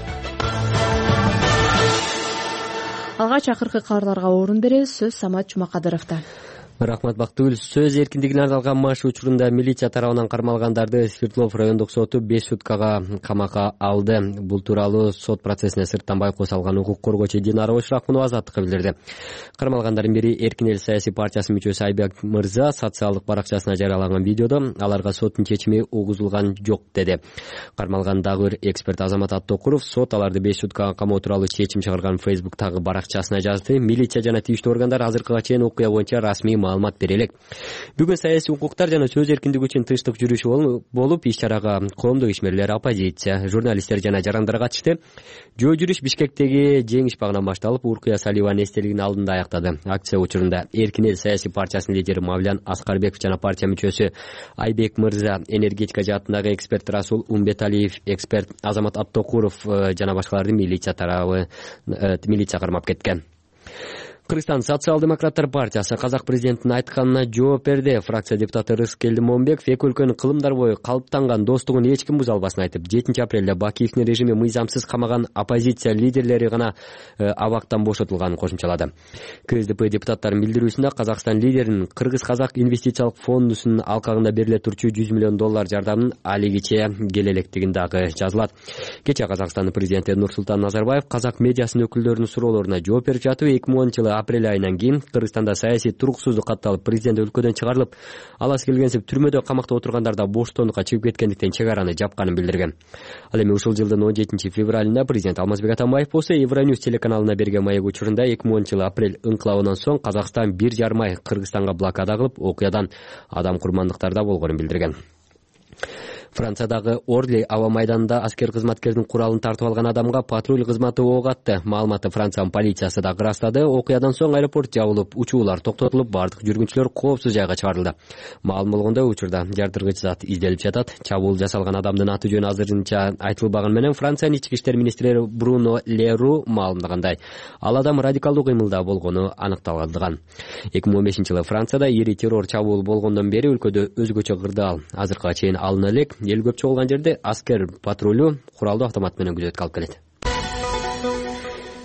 Алгач акыркы кабарларга орун беребиз. Сөз Самат Жумакадыровдо. Рахмат, Бактыгүл. Сөз эркиндигине арналган маш учурунда милиция тарабынан кармалгандарды Свердлов райондук соту беш суткага камакка алды. Бул тууралуу сот процессине сырттан байкоо салган укук коргоочу Динара Ойшуракмунова Азаттыкка билдирди. Кармалгандардын бири Эркин эл саясий партиясынын мүчөсү Айбек Мырза социалдык баракчасына жарыялаган видеодо аларга соттун чечими угузулган жок деди. Кармалган дагы бир эксперт Азамат Аттокуров сот аларды беш суткага камоо тууралуу чечим чыгарган Фейсбуктагы баракчасына жазды. Милиция жана тийиштүү органдар азыркыга чейин окуя боюнча расмий маалымат бере элек. Бүгүн саясий укуктар жана сөз эркиндиги үчүн тынчтык жүрүшү болуп, иш-чарага коомдук ишмерлер, оппозиция, журналисттер жана жарандар катышты. Жөө жүрүш Бишкектеги жеңиш багынан башталып, Уркуя Салиеванын эстелигинин алдында аяктады. Акция учурунда Эркин эл саясий партиясынын лидери Мавлян Аскарбеков жана партия мүчөсү Айбек Мырза, энергетика жаатындагы эксперт Расул Умбеталиев, эксперт Азамат Аттокуров жана башкаларды милиция тарабы милиция кармап кеткен. Кыргызстан социал-демократтар партиясы казак президентинин айтканына жооп берди. Фракция депутаты Рыскелди Момбеков эки өлкөнүн кылымдар бою калыптанган достугун эч ким буза албасын айтып, жетинчи апрелде Бакиевдин режими мыйзамсыз камаган оппозиция лидерлери гана абактан бошотулганын кошумчалады. КСДП депутаттарынын билдирүүсүндө Казакстан лидеринин Кыргыз-Казак инвестициялык фондусунун алкагында бериле турчу жүз миллион доллар жардамын алигиче келе электигин дагы жазылат. Кечээ Казакстандын президенти Нурсултан Назарбаев казак медиасынын өкүлдөрүнүн суроолоруна жооп берип жатып, эки миң онунчу жылы апрель айынан кийин Кыргызстанда саясий туруксуздук катталып, президент өлкөдөн чыгарылып, аласы келгенсип түрмөдө камакта отургандар да боштондукка чыгып кеткендиктен чек араны жапканын билдирген. Ал эми ушул жылдын он жетинчи февралында президент Алмазбек Атамбаев болсо Евроньюз телеканалына берген маек учурунда эки миң онунчу жылы апрель ыңкылабынан соң Казакстан бир жарым ай Кыргызстанга блокада кылып, окуядан адам курмандыктарда болгонун билдирген. Франциядагы Орли аба майданында аскер кызматкердин куралын тартып алган адамга патруль кызматы ок атты. Маалыматты Франциянын полициясы дагы ырастады. Окуядан соң аэропорт жабылып, учуулар токтотулуп, бардык жүргүнчүлөр коопсуз жайга чыгарылды. Маалым болгондой, учурда жардыргыч зат изделип жатат. Чабуул жасалган адамдын аты жөнү азырынча айтылбаган менен Франциянын ички иштер министри Бруно Леру маалымдагандай, ал адам радикалдуу кыймылда болгону аныкталган. эки миң он бешинчи жылы Францияда ири террор чабуул болгондон бери өлкөдө өзгөчө кырдаал азыркыга чейин алына элек. Эл көп чогулган жерде аскер патрулю куралдуу автомат менен күзөткө алып келет.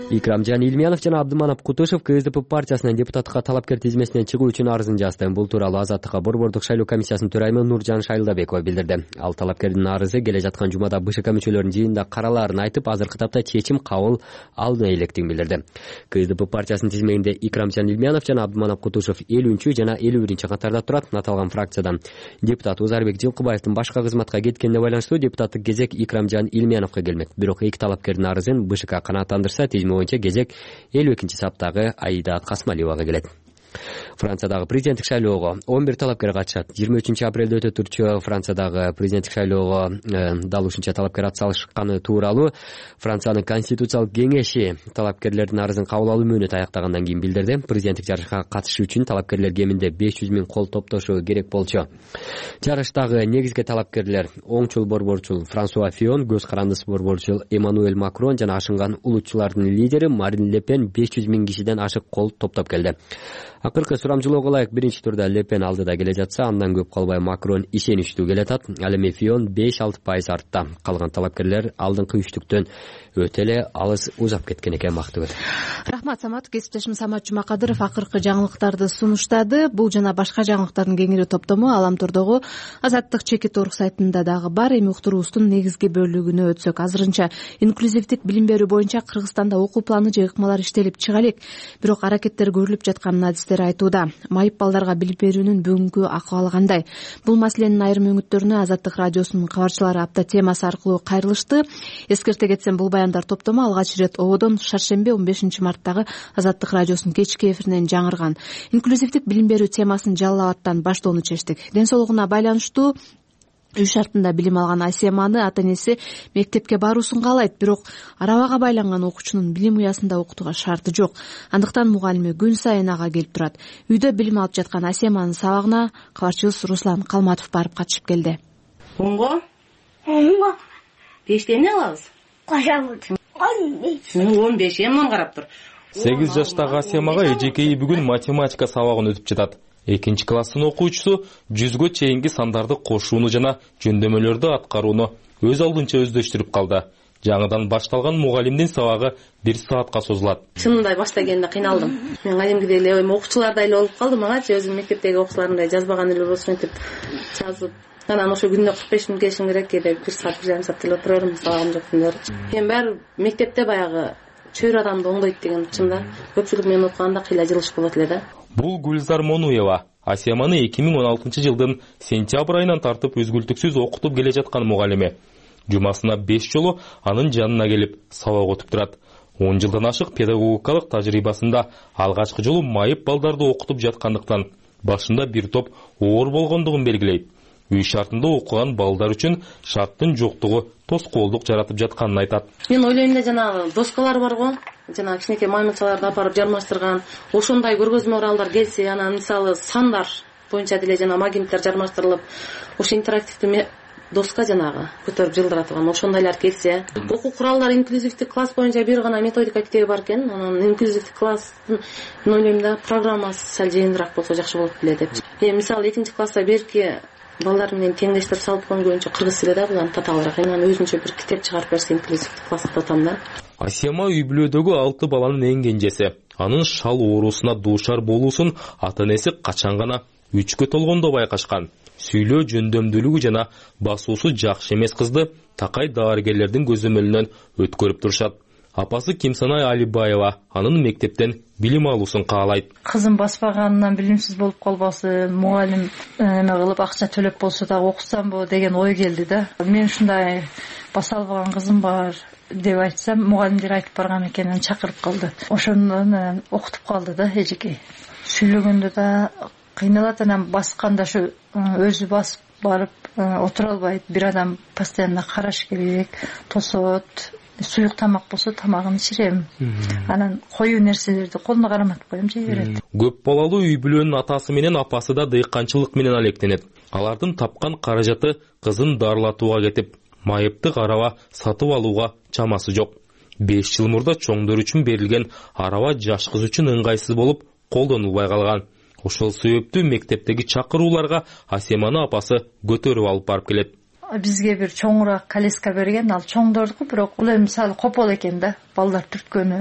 Икрамжан Илмянов жана Абдыманап Кутушев КСДП партиясынын депутаттыкка талапкер тизмесинен чыгуу үчүн арызын жазды. Бул тууралуу Азаттыкка Борбордук шайлоо комиссиясынын төрайымы Нуржан Шайлдабекова билдирди. Ал талапкердин арызы келе жаткан жумада БШК мүчөлөрүнүн жыйынында каралаарын айтып, азыркы тапта чечим кабыл алына электигин билдирди. КСДП партиясынын тизмегинде Икрамжан Илмянов жана Абдыманап Кутушев элүүнчү жана элүү биринчи катарда турат. Аталган фракциядан депутат Узарбек Жылкыбаевдин башка кызматка кеткенине байланыштуу депутаттык кезек Икрамжан Илмяновго келмек. Бирок эки талапкердин арызын БШК канааттандырса, тизме боюнча кезек элүү экинчи саптагы Аида Касмалиевага келет. Франциядагы президенттик шайлоого он бир талапкер катышат. жыйырма үчүнчү апрелде өтө турчу Франциядагы президенттик шайлоого дал ушунча талапкер атсалышканы тууралуу Франциянын конституциялык кеңеши талапкерлердин арызын кабыл алуу мөөнөтү аяктагандан кийин билдирди. Президенттик жарышка катышуу үчүн талапкерлер кеминде беш жүз миң кол топтошу керек болчу. Жарыштагы негизги талапкерлер оңчул борборчул Франсуа Фион, көз карандысы борборчул Эммануэль Макрон жана ашынган улутчулардын лидери Марин Ле Пен беш жүз миң кишиден ашык кол топтоп келди. Акыркы сурамжылоого ылайык биринчи турда Ле Пен алдыда келе жатса, андан көп калбай Макрон ишеничтүү келе атат. Ал эми Фион беш алты пайыз артта. Калган талапкерлер алдыңкы үчтүктөн өтө эле алыс узап кеткен экен. Мактыбек. Рахмат Самат. Кесиптешим Самат Жумакадыров акыркы жаңылыктарды сунуштады. Бул жана башка жаңылыктардын кеңири топтому Аламтордогу Азаттык чеки торг сайтында дагы бар. Эми уктуруубуздун негизги бөлүгүнө өтсөк, азырынча инклюзивдик билим берүү боюнча Кыргызстанда окуу планы же ыкмалар иштелип чыга элек. Бирок аракеттер көрүлүп жатканын адистер айтууда. Майып балдарга билим берүүнүн бүгүнкү акыбалы кандай? Бул маселенин айрым өңүттөрүнө Азаттык радиосунун кабарчылары апта темасы аркылуу кайрылышты. Эскерте кетсем, бул баяндар топтому алгач ирет ободон шаршембе он бешинчи марттагы Азаттык радиосунун кечки эфиринен жаңырган. Инклюзивдик билим берүү темасын Жалал Абадтан баштоону чечтик. Ден соолугуна байланыштуу үй шартында билим алган Асияманы ата-энеси мектепке баруусун каалайт, бирок арабага байланган окуучунун билим уясында окутууга шарты жок. Андыктан мугалими күн сайын ага келип турат. Үйдө билим алып жаткан Асияманын сабагына кабарчыбыз Руслан Калматов барып катышып келди. Онго? Онго. Беште эмне кылабыз? Кошобуз. он беш эмне карап тур. сегиз жаштагы Асиямага эжекейи бүгүн математика сабагын өтүп жатат. Экинчи класстын окуучусу жүзгө чейинки сандарды кошууну жана жөндөмөлөрдү аткарууну өз алдынча өздөштүрүп калды. Жаңыдан башталган мугалимдин сабагы бир саатка созулат. Чынында баштагенде кыйналдым. Мен кадимкидей эле окуучулардай эле болуп калдым, агачы өзүм мектептеги окуучуларымдай жазбаган эле болсун деп жазып. Анан ошо күнүнө кырк беш мүнөт келишим керек деп бир саат бир жарым саат деле отура берем, сабагым жок күндөр. Эми баары мектепте баягы чөйрө адамды оңдойт деген чында. Көпчүлүк менен окуганда кыйла жылыш болот эле да. Бул Гүлзар Монуева. Асияманы эки миң он алтынчы жылдын сентябрь айынан тартып үзгүлтүксүз окутуп келе жаткан мугалими. Жумасына беш жолу анын жанына келип сабак окутуп турат. он жылдан ашык педагогикалык тажрыйбасында алгачкы жолу майып балдарды окутуп жаткандыктан башында бир топ оор болгондугун белгилейт. Үй шартында окуган балдар үчүн шарттын жоктугу тоскоолдук жаратып жатканын айтат. Мен ойлойм да, жанагы доскалар бар го, жана кичинекей маймылчаларды апарып жармаштырган, ошондой көргөзмө уралдар келсе, анан мисалы сандар боюнча деле жана магниттер жармаштырылып, ошо интерактивдүү доска жанагы көтөрүп жылдыратылган, ошондойлар келсе. Окуу куралдары инклюзивдик класс боюнча бир гана методика китеби бар экен. Анан инклюзивдик класстын мен ойлойм да, программасы сал жыйынтыраак болсо жакшы болот беле деп. Эми мисалы экинчи класста берки балдар менен теңдештирип салып койгончо кыргыз тили да булан татаалыраак. Анан өзүнчө бир китеп чыгарып берсе инклюзивдик класс деп атам да. Асиема үй бүлөдөгү алты баланын эң кенжеси. Анын шал оорусуна дуушар болуусун ата-энеси качан гана үчкө толгондо байкашкан. Сүйлөө жөндөмдүүлүгү жана басуусу жакшы эмес кызды такай дарыгерлердин көзөмөлүнөн өткөрүп турушат. Апасы Кимсанай Алибаева анын мектептен билим алуусун каалайт. Кызым баспаганынан билимсиз болуп калбасы, мугалим эме кылып акча төлөп болсо да окутсамбы деген ой келди да. Мен ушундай баса албаган кызым бар деп айтсам, мугалимдер айтып барган экен, аны чакырып калды. Ошондон окутуп калды да эжеке. Сүйлөгөндө да кыйналат, анан басканда ошо өзү басып барып отура албайт. Бир адам постоянно караш керек, тосот. Суюк тамак болсо тамагын ичирем. Анан коюу нерселерди колуна караматып коем, жей берет. Көп балалуу үй бүлөнүн атасы менен апасы да дыйканчылык менен алектенет. Алардын тапкан каражаты кызын дарылатууга кетип, майыптык араба сатып алууга чамасы жок. беш жыл мурда чоңдор үчүн берилген араба жаш кыз үчүн ыңгайсыз болуп колдонулбай калган. Ошол себептүү мектептеги чакырууларга Асияманы апасы көтөрүп алып барып келет. Бизге бир чоңураак колеска берген, ал чоңдордуку, бирок бул эми мисалы копол экен да, балдар түрткөнү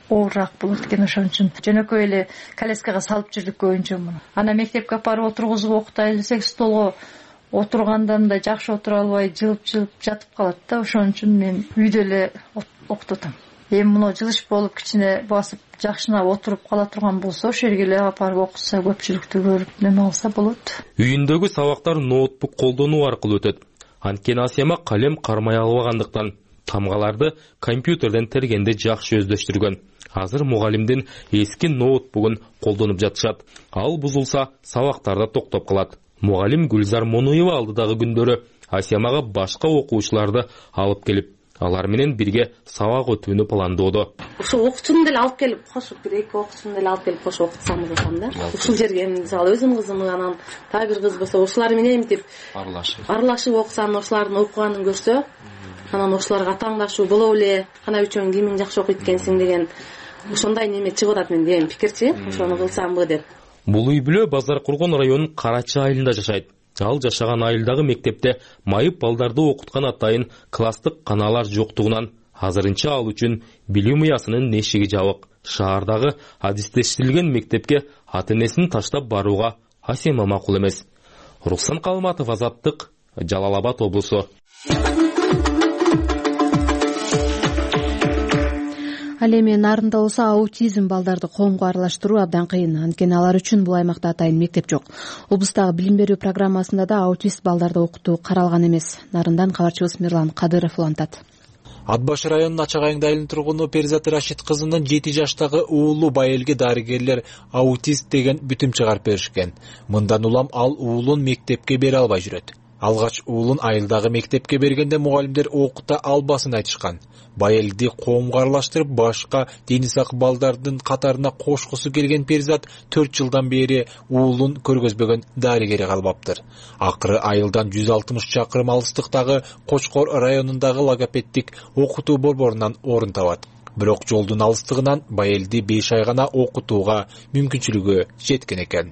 оорураак болот экен. Ошон үчүн жөнөкөй эле коляскага салып жүрдүк көбүнчө муну. Ана мектепке алып барып отургузуп окутай десек, столго отурганда мындай жакшы отура албай, жылып-жылып жатып калат да. Ошон үчүн мен үйдө эле окутуп атам. Эми муну жылыш болуп кичине басып жакшына отуруп кала турган болсо, ошол жерге эле алып барып окутса, көпчүлүктү көрүп неме алса болот. Үйүндөгү сабактар ноутбук колдонуу аркылуу өтөт. Анткени Асема калем кармай албагандыктан тамгаларды компьютерден тергенди жакшы өздөштүргөн. Азыр мугалимдин эски ноутбугун колдонуп жатышат. Ал бузулса, сабактарда токтоп калат. Мугалим Гүлзар Монуева алдыдагы күндөрү Асемага башка окуучуларды алып келип, алар менен бирге сабак өтүүнү пландоодо. Ошо окуучуну деле алып келип, кошуп бир эки окуучуну деле алып келип кошуп окутсам десем да. Ушул жерге мисалы өзүм кызым анан дагы бир кыз болсо, ошолар менен мынтип аралашып аралашып окусам, ошолардын окуганын көрсө, анан ошолорго атаңдашуу боло эле, кана үчөөң кимиң жакшы окуйт экенсиң деген ошондой неме чыгып атат менде эми пикирчи, ошону кылсамбы деп. Бул үй бүлө Базар Кургон районунун Карачы айылында жашайт. Ал жашаган айылдагы мектепте майып балдарды окуткан атайын класстык каналар жоктугунан азырынча ал үчүн билим уясынын эшиги жабык. Шаардагы адистештирилген мектепке ата-энесин таштап барууга Асема макул эмес. Рухсан Калматов, Азаттык, Жалал Абад облусу. Ал эми нарында болсо аутизм балдарды коомго аралаштыруу абдан кыйын. Анткени алар үчүн бул аймакта атайын мектеп жок. Облустагы билим берүү программасында да аутист балдарды окутуу каралган эмес. Нарындан кабарчыбыз Мирлан Кадыров улантат. Ат башы районунун Ачагайың айылынын тургуну Перизат Рашид кызынын жети жаштагы уулу байелге дарыгерлер аутист деген бүтүм чыгарып беришкен. Мындан улам ал уулун мектепке бере албай жүрөт. Алгач уулун айылдагы мектепке бергенде мугалимдер окута албасын айтышкан. Байелди коомго аралаштырып, башка дени сак балдардын катарына кошкусу келген Перизат төрт жылдан бери уулун көргөзбөгөн дарыгери калбаптыр. Акыры айылдан жүз алтымыш чакырым алыстыктагы Кочкор районундагы логопеддик окутуу борборунан орун табат. Бирок жолдун алыстыгынан байелди беш ай гана окутууга мүмкүнчүлүгү жеткен экен.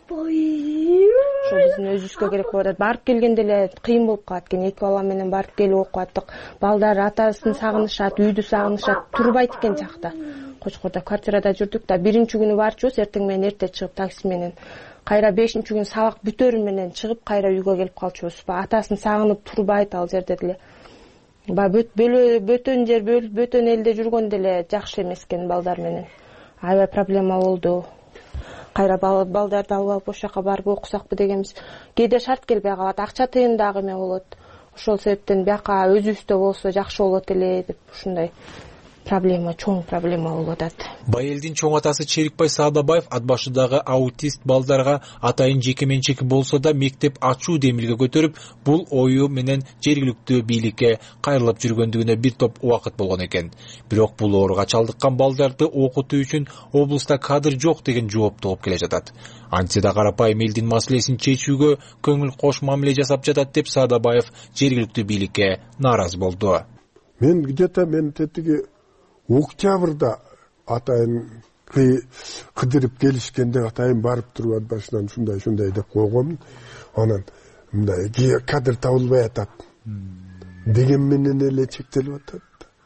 Биздин өзүбүзгө керек болуп атат. Барып келгенде эле кыйын болуп калат экен. Эки бала менен барып келип окуп аттык. Балдар атасын сагынышат, үйдү сагынышат, турбайт экен жакта. Кочкордо квартирада жүрдүк да, биринчи күнү барчубуз, эртең менен эрте чыгып такси менен. Кайра бешинчи күнү сабак бүтөрү менен чыгып, кайра үйгө келип калчубуз. Атасын сагынып турбайт ал жерде деле. Бөтөн жер, бөтөн элде жүргөндө эле жакшы эмес экен балдар менен. Аябай проблема болду. Кайра балдарды алып алып ошол жака барып окусакпы дегенбиз. Кээде шарт келбей калат, акча тыйын дагы эме болот. Ошол себептен бияка өзүбүздө болсо жакшы болот эле деп ушундай проблема, чоң проблема болуп атат. Байелдин чоң атасы Черикбай Саадабаев ат башындагы аутист балдарга атайын жеке менчеки болсо да мектеп ачуу демилге көтөрүп, бул ою менен жергиликтүү бийликке кайрылып жүргөндүгүнө бир топ убакыт болгон экен. Бирок бул ооруга чалдыккан балдарды окутуу үчүн облуста кадр жок деген жооп тугуп келе жатат. Антсе да карапайым элдин маселесин чечүүгө көңүл кош мамиле жасап жатат деп Саадабаев жергиликтүү бийликке нааразы болду. Мен где-то мен тетиги октябрда атайын кыдырып келишкенде атайын барып туруп ат башынан ушундай ушундай деп койгонмун. Анан мындай кадр табылбай атат деген менен эле чектелип атат.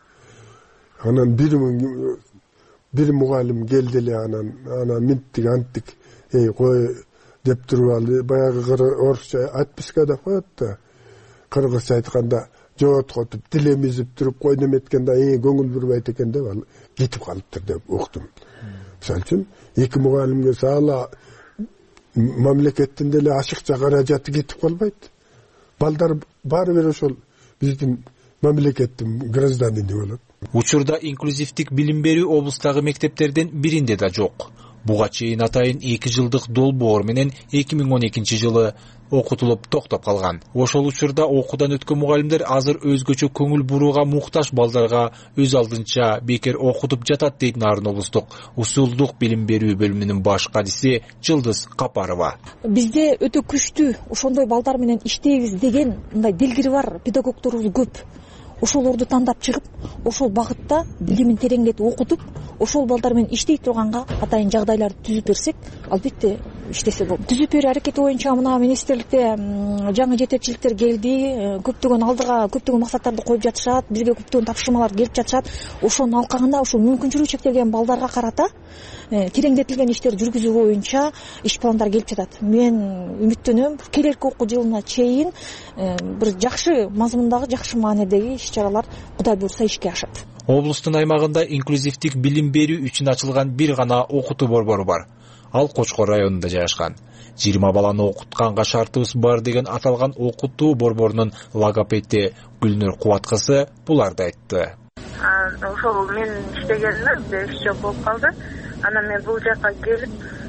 Анан бир бир мугалим келди эле, анан анан минттик анттик эй кой деп туруп алды. Баягы орусча отписка деп коет да. Кыргызча айтканда жооткотуп тилемизип туруп кой неметкенде эң көңүл бурбайт экен деп ал кетип калыптыр деп уктум. Мисалы үчүн эки мугалимге саала мамлекеттин деле ашыкча каражаты кетип калбайт. Балдар баары бир ошол биздин мамлекеттин гражданини болот. Учурда инклюзивдик билим берүү облустагы мектептерден биринде да жок. Буга чейин атайын эки жылдык долбоор менен эки миң он экинчи жылы окутулуп токтоп калган. Ошол учурда окуудан өткөн мугалимдер азыр өзгөчө көңүл бурууга муктаж балдарга өз алдынча бекер окутуп жатат дейт Нарын облустук усулдук билим берүү бөлүмүнүн баш кадиси Жылдыз Капарова. Бизде өтө күчтүү ошондой балдар менен иштейбиз деген мындай дилгири бар педагогдорубуз көп. Ошолорду тандап чыгып, ошол багытта билимин тереңдетип окутуп, ошол балдар менен иштей турганга атайын жагдайларды түзүп берсек, албетте иштесе болот. Түзүп берүү аракети боюнча мына министрликте жаңы жетекчиликтер келди, көптөгөн алдыга көптөгөн максаттарды коюп жатышат, бизге көптөгөн тапшырмалар келип жатышат. Ошонун алкагында ушул мүмкүнчүлүгү чектелген балдарга карата тереңдетилген иштер жүргүзүү боюнча иш пландар келип жатат. Мен үмүттөнөм, келерки окуу жылына чейин бир жакшы мазмундагы, жакшы маанидеги иш-чаралар Кудай буйрса ишке ашат. Облустун аймагында инклюзивдик билим берүү үчүн ачылган бир гана окутуу борбору бар. Ал Кочкор районунда жайгашкан. жыйырма баланы окутканга шартыбыз бар деген аталган окутуу борборунун логопеди Гүлнөр Кубаткысы буларды айтты. Ошол мен иштегениме беш жыл болуп калды. Анан мен бул жака келип,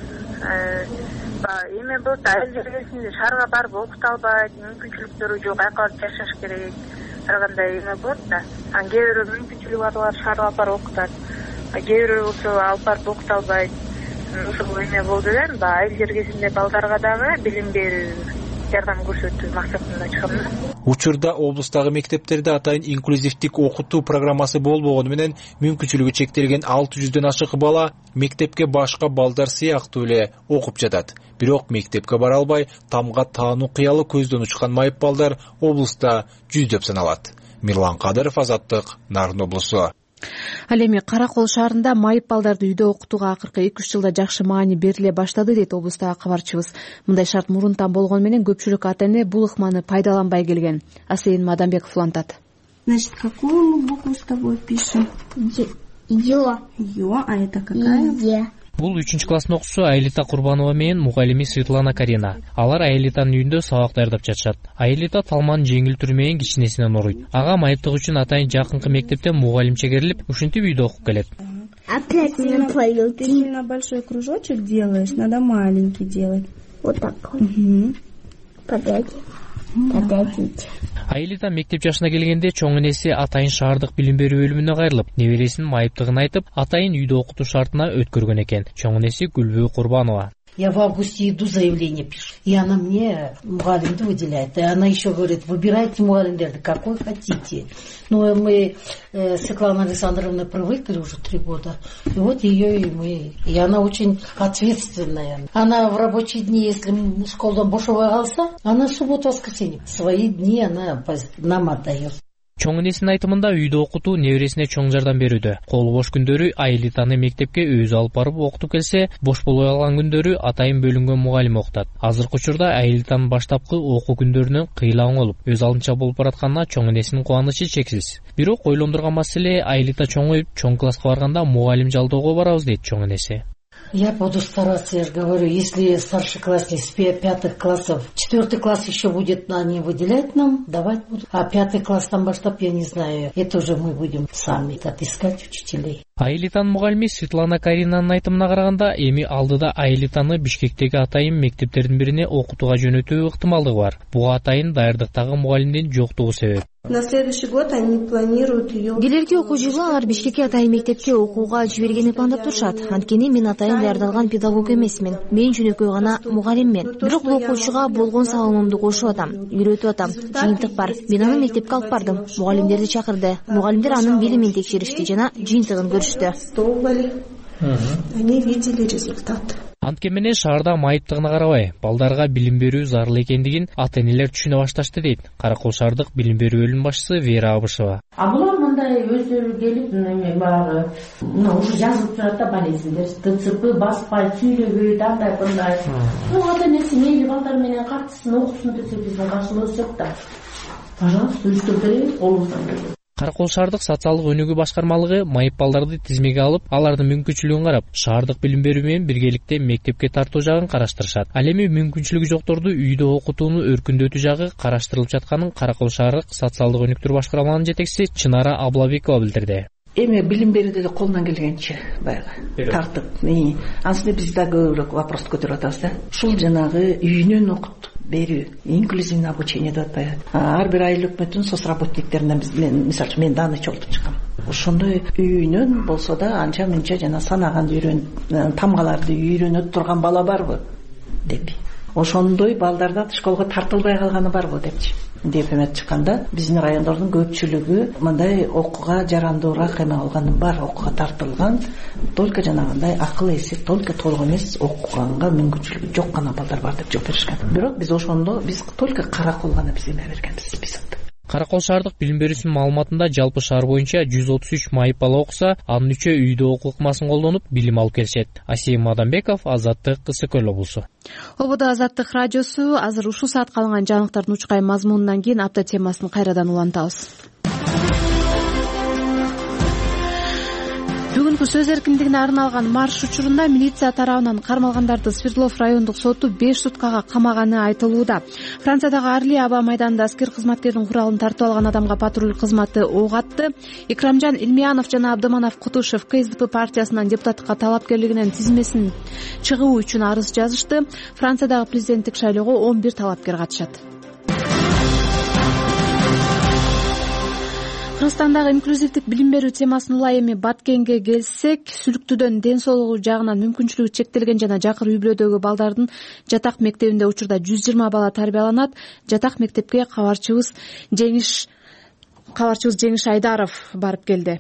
эме болот, айыл жергесинде шаарга барып окута албайт, мүмкүнчүлүктөрү жок, айкалып жашаш керек. Ар кандай эме болот да. Анан кээ бирөө мүмкүнчүлүгү барлар шаарга барып окутат. Кээ бирөө болсо алып барып окута албайт. Ошол эме болду элем, айыл жергесинде балдарга дагы билим берүү, жардам көрсөтүү максатында чыгам. Учурда облустагы мектептерде атайын инклюзивдик окутуу программасы болбогону менен мүмкүнчүлүгү чектелген алты жүздөн ашык бала мектепке башка балдар сыяктуу эле окуп жатат. Бирок мектепке бара албай, тамга таануу кыялы көздөн учкан майып балдар облуста жүздөп саналат. Мирлан Кадыров, Азаттык, Нарын облусу. Ал эми Кара Кол шаарында майып балдарды үйдө окутууга акыркы эки үч жылда жакшы маани бериле баштады дейт облустагы кабарчыбыз. Мындай шарт мурунтан болгону менен көпчүлүк ата эне бул ыкманы пайдаланбай келген. Асейин Мадамбеков улантат. Значит, какую мы букву с тобой пишем? Ё. Ё, а это какая? Е. Бул үчүнчү класстын окуусу Айлита Курбанова менен мугалими Светлана Карина. Алар Айлитанын үйүндө сабак даярдап жатышат. Айлита талманын жеңил түрү менен кичинесинен оруйт. Ага майыптык үчүн атайын жакынкы мектепте мугалим чегерилип, ушинтип үйдө окуп келет. Опять меня поил. Ты сильно большой кружочек делаешь, надо маленький делать. Вот так. Угу. Подойди. Подойдите. Айлита мектеп жашына келгенде чоң энеси атайын шаардык билим берүү бөлүмүнө кайрылып, небересинин майыптыгын айтып, атайын үйдө окутуу шартына өткөргөн экен. Чоң энеси Гүлбү Курбанова. Я в августе иду, заявление пишу. И она мне мугалимду выделяет. И она еще говорит, выбирайте мугалимдерди, какой хотите. Ну, мы э, Светлана Александровна привыкли уже три года. И вот ее и мы. И она очень ответственная. Она в рабочие дни, если школа бошовая алса, она в субботу-воскресенье. Свои дни она нам отдает. Чоң энесинин айтымында үйдө окутуу небересине чоң жардам берүүдө. Колу бош күндөрү Айлитаны мектепке өзү алып барып окутуп келсе, бош болбой калган күндөрү атайын бөлүнгөн мугалим окутат. Азыркы учурда Айлитанын баштапкы окуу күндөрүнөн кыйла оңолуп, өз алдынча болуп баратканына чоң энесинин кубанычы чексиз. Бирок ойлондурган маселе Айлита чоңоюп, чоң класска барганда мугалим жалдоого барабыз дейт чоң энеси. Я буду стараться, я же говорю, если старшеклассник с пятых классов, четвертый класс еще будет они выделять нам, давать будут. А пятый класс там баштап, я не знаю, это уже мы будем сами отыскать учителей. Айлитанын мугалими Светлана Каринанын айтымына караганда, эми алдыда Айлитаны Бишкектеги атайын мектептердин бирине окутууга жөнөтүү ыктымалдыгы бар. Буга атайын даярдыктагы мугалимдин жоктугу себеп. На следующий год они планируют ее. Келерки окуу жылы алар Бишкекке атайын мектепке окууга жибергени пландап турушат. Анткени мен атайын даярдалган педагог эмесмин. Мен жөнөкөй гана мугалиммин. Бирок бул окуучуга болгон салымымды кошуп атам, үйрөтүп атам. Жыйынтык бар. Мен аны мектепке алып бардым. Мугалимдерди чакырды. Мугалимдер анын билимин текшеришти жана жыйынтыгын көрүштү. Они видели результат. Анткени шаарда майыптыгына карабай, балдарга билим берүү зарыл экендигин ата-энелер түшүнө башташты дейт Кара Кол шаардык билим берүү бөлүмүнүн башчысы Вера Абышева. А булар мындай өздөрү келип, баягы, мына уже жазылып турат да болезньдер, ТЦП баспай, сүйлөбөйт, андай мындай. Ну, ата-энеси мейли балдар менен катышсын, окусун десе биздин каршыбыз жок да. Пожалуйста, үстүп беребиз, колубуздан келет. Кара Кол шаардык социалдык өнүгүү башкармалыгы майып балдарды тизмеге алып, алардын мүмкүнчүлүгүн карап, шаардык билим берүү менен биргеликте мектепке тартуу жагын караштырышат. Ал эми мүмкүнчүлүгү жокторду үйдө окутууну өркүндөтүү жагы караштырылып жатканын Кара Кол шаардык социалдык өнүктүрүү башкармалынын жетекчиси Чынара Аблабекова билдирди. Эми билим берүүдө да колунан келгенче баягы тартып, ансында биз да көбүрөөк вопросту көтөрүп атабыз да. Ушул жанагы үйүнөн окутуп берүү, инклюзивный обучение деп атпайбы. Ар бир айыл өкмөтүнүн соцработниктеринен биз, мен мисалы үчүн мен даны чогултуп чыккам. Ошондой үйүнөн болсо да анча мынча жана санаганды үйрөн, тамгаларды үйрөнөт турган бала барбы деп. ошондой балдарда школго тартылбай калганы барбы депчи депемет чыкканда биздин райондордун көпчүлүгү мындай окууга жарандуураак эме алган бар, окууга тартылган, только жанагындай акыл эси только толук эмес окуганга мүмкүнчүлүгү жок гана балдар бар деп жооп беришкен. Бирок биз ошондо биз только каракол гана биз эме бергенбиз списокто. Каракол шаардык билим берүүсүнүн маалыматында жалпы шаар боюнча жүз отуз үч майып бала окуса, анын үчөө үйдө окуу ыкмасын колдонуп билим алып келишет. Асия Мадамбеков, Азаттык, Ысык Көл облусу. Ободо Азаттык радиосу. Азыр ушул саатка алынган жаңылыктардын учкай мазмунунан кийин апта темасын кайрадан улантабыз. Бүгүнкү сөз эркиндигине арналган марш учурунда милиция тарабынан кармалгандарды Свердлов райондук соту беш суткага камаганы айтылууда. Франциядагы Арли аба майданында аскер кызматкердин куралын тартып алган адамга патруль кызматы ок атты. Икрамжан Илмиянов жана Абдыманов Кутушев КСДП партиясынан депутаттыкка талапкерлигинен тизмесин чыгуу үчүн арыз жазышты. Франциядагы президенттик шайлоого он бир талапкер катышат. Кыргызстандагы инклюзивдик билим берүү темасын улай эми Баткенге келсек, сүлүктүүдөн ден соолугу жагынан мүмкүнчүлүгү чектелген жана жакыр үй бүлөдөгү балдардын жатак мектебинде учурда жүз жыйырма бала тарбияланат. Жатак мектепке кабарчыбыз Жеңиш кабарчыбыз Жеңиш Айдаров барып келди.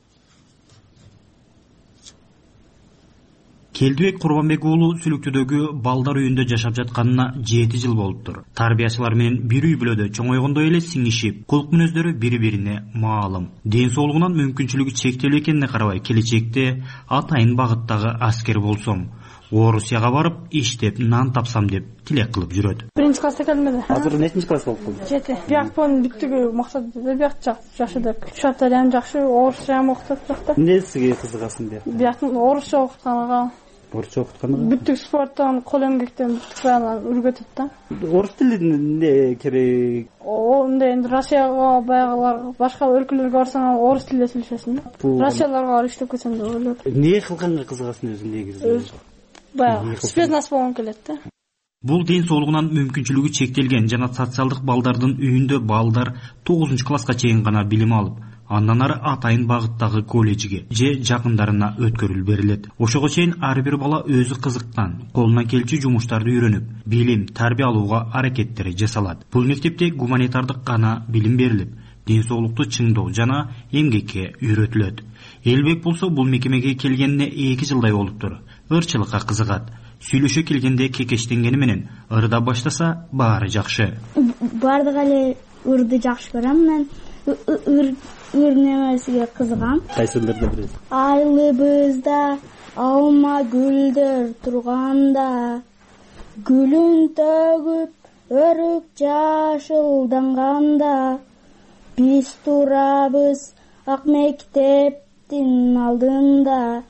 Келдибек Курбанбек уулу сүлүктүүдөгү балдар үйүндө жашап жатканына жети жыл болуптур. Тарбиячылар менен бир үй бүлөдө чоңойгондой эле сиңишип, кулк мүнөздөрү бири-бирине маалым. Ден соолугунан мүмкүнчүлүгү чектелүү экенине карабай, келечекте атайын багыттагы аскер болсом, Орусияга барып иштеп нан тапсам деп тилек кылып жүрөт. Биринчи класска келдим эле. Азыр нечинчи класс болуп калды? жети. Биякпын бүттүгү максат эле биyak жакшы деп. Шарттары ham жакшы, орусча ham окутат жакта. Эмнесиге кызыгасың деп? Бияктын орусча окутканга. Орусча окутканга? Бүттүк спорттон, кол эмгектен бүттүк баарын үйрөтөт да. Орус тилинде эмне керек? Онда энди Россияга баягылар башка өлкөлөргө барсаң орус тилинде сүйлөшөсүң да. Россияларга барып иштеп кетсем деп ойлойт. Эмне кылганга кызыгасың өзүң негизи? Баягы спецназ болгон келет да. Бул ден соолугунан мүмкүнчүлүгү чектелген жана социалдык балдардын үйүндө балдар тогузунчу класска чейин гана билим алып, андан ары атайын багыттагы колледжге же жакындарына өткөрүлүп берилет. Ошого чейин ар бир бала өзү кызыккан, колунан келчү жумуштарды үйрөнүп, билим, тарбия алууга аракеттери жасалат. Бул мектепте гуманитардык гана билим берилип, ден соолукту чыңдоо жана эмгекке үйрөтүлөт. Элбек болсо бул мекемеге келгенине эки жылдай болуптур. Ырчылыкка кызыгат. Сүйлөшө келгенде кекештенгени менен ырда баштаса баары жакшы. Бардык эле ырды жакшы көрөм мен. Ыр ыр немесиге кызыгам. Кайсы ырдарды билесиз? Айлыбызда алма гүлдөр турганда, гүлүн төгүп өрүк жашылданганда, биз турабыз ак мектептин алдында.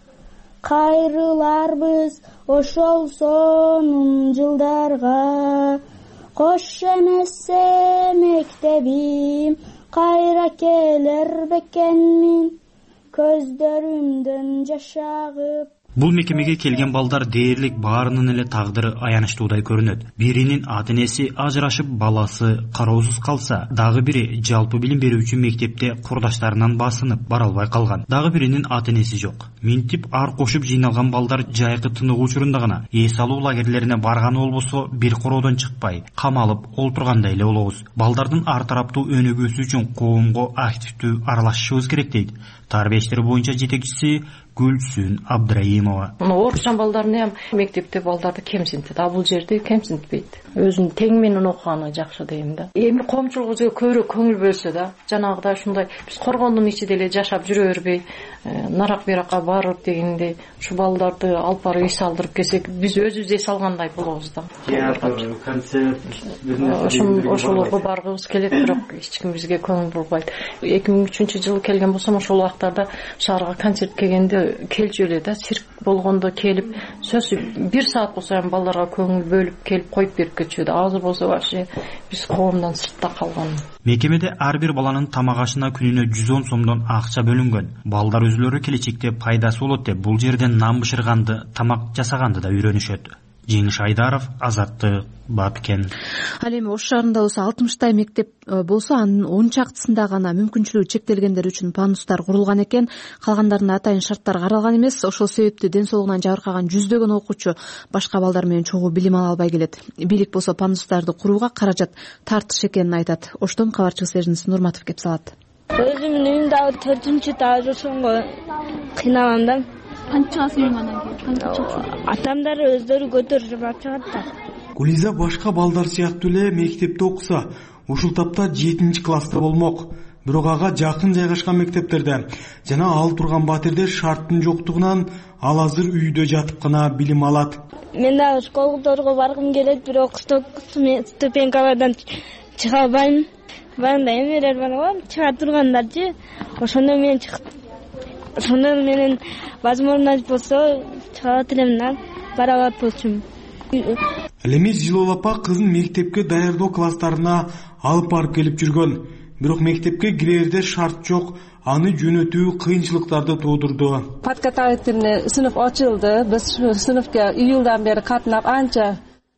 Кайрыларбыз ошол сонун жылдарга, кош эмесе мектебим кайра келер бекенмин, көздөрүмдөн жаш агып. Бул мекемеге келген балдар дээрлик баарынын эле тагдыры аянычтуудай көрүнөт. Биринин ата-энеси ажырашып, баласы кароосуз калса, дагы бири жалпы билим берүүчү мектепте курдаштарынан басынып бара албай калган. Дагы биринин ата-энеси жок. Минтип ар кошуп жыйналган балдар жайкы тыныгуу учурунда гана эс алуу лагерлерине барганы болбосо бир короодон чыкпай, камалып олтургандай эле болобуз. Балдардын ар тараптуу өнүгүүсү үчүн коомго активдүү аралашышыбыз керек дейт тарбия иштери боюнча жетекчиси Гүлсүн Абдраимова. Орусча балдарын ham мектепте балдарды кемсинтет, а бул жерде кемсинтпейт. Өзүнүн тең менен окуганы жакшы дейм да. Эми коомчулугубузга көбүрөөк көңүл бөлсө да, жанагыдай ушундай биз коргондун ичинде эле жашап жүрө бербей, нарак биракка барып дегендей, ушу балдарды алып барып эс алдырып келсек, биз өзүбүз эс алгандай болобуз да. Театр, концерт, ошолорго баргыбыз келет, бирок эч ким бизге көңүл бурбайт. эки миң үчүнчү жылы келген болсом, ошол убактарда шаарга концерт келгенде келчү эле да, цирк болгондо келип, сөзсүз бир саат болсо ham балдарга көңүл бөлүп келип коюп берип кетчү да. Азыр болсо вообще биз коомдон сыртта калган. Мекемеде ар бир баланын тамак ашына күнүнө жүз он сомдон акча бөлүнгөн. Балдар өзүлөрү келечекте пайдасы болот деп бул жерден нан бышырганды, тамак жасаганды да үйрөнүшөт. Жеңиш Айдаров, Азаттык, Баткен. Ал эми Ош шаарында болсо алтымыштай мектеп болсо, анын он чактысында гана мүмкүнчүлүгү чектелгендер үчүн пандустар курулган экен. Калгандарында атайын шарттар каралган эмес. Ошол себептүү ден соолугунан жабыркаган жүздөгөн окуучу башка балдар менен чогуу билим ала албай келет. Бийлик болсо пандустарды курууга каражат тартыш экенин айтат. Оштон кабарчыбыз Эрдинис Нурматов кеп салат. Өзүмдүн үйүмдө төртүнчү этап ошонго кыйналам да. Канча чыгасың анан кийин? Атамдар өздөрү көтөрүп алып чыгат да. Гулиза башка балдар сыяктуу эле мектепте окуса, ушул тапта жетинчи класста болмок. Бирок ага жакын жайгашкан мектептерде жана ал турган батирде шарттын жоктугунан ал азыр үйдө жатып гана билим алат. Мен дагы школдорго баргым келет, бирок ступенькалардан чыга албайм. Банда эмелер бар, чыга тургандарчы, ошондо мен чыгып ошондо менен возможность болсо чыга элем да, бара алат болчумун. Ал эми Жылол апа кызын мектепке даярдоо класстарына алып барып келип жүргөн. Бирок мектепке кирерде шарт жок, аны жөнөтүү кыйынчылыктарды туудурду. Подготовительный сынып ачылды. Биз сыныпка июлдан бери катнап анча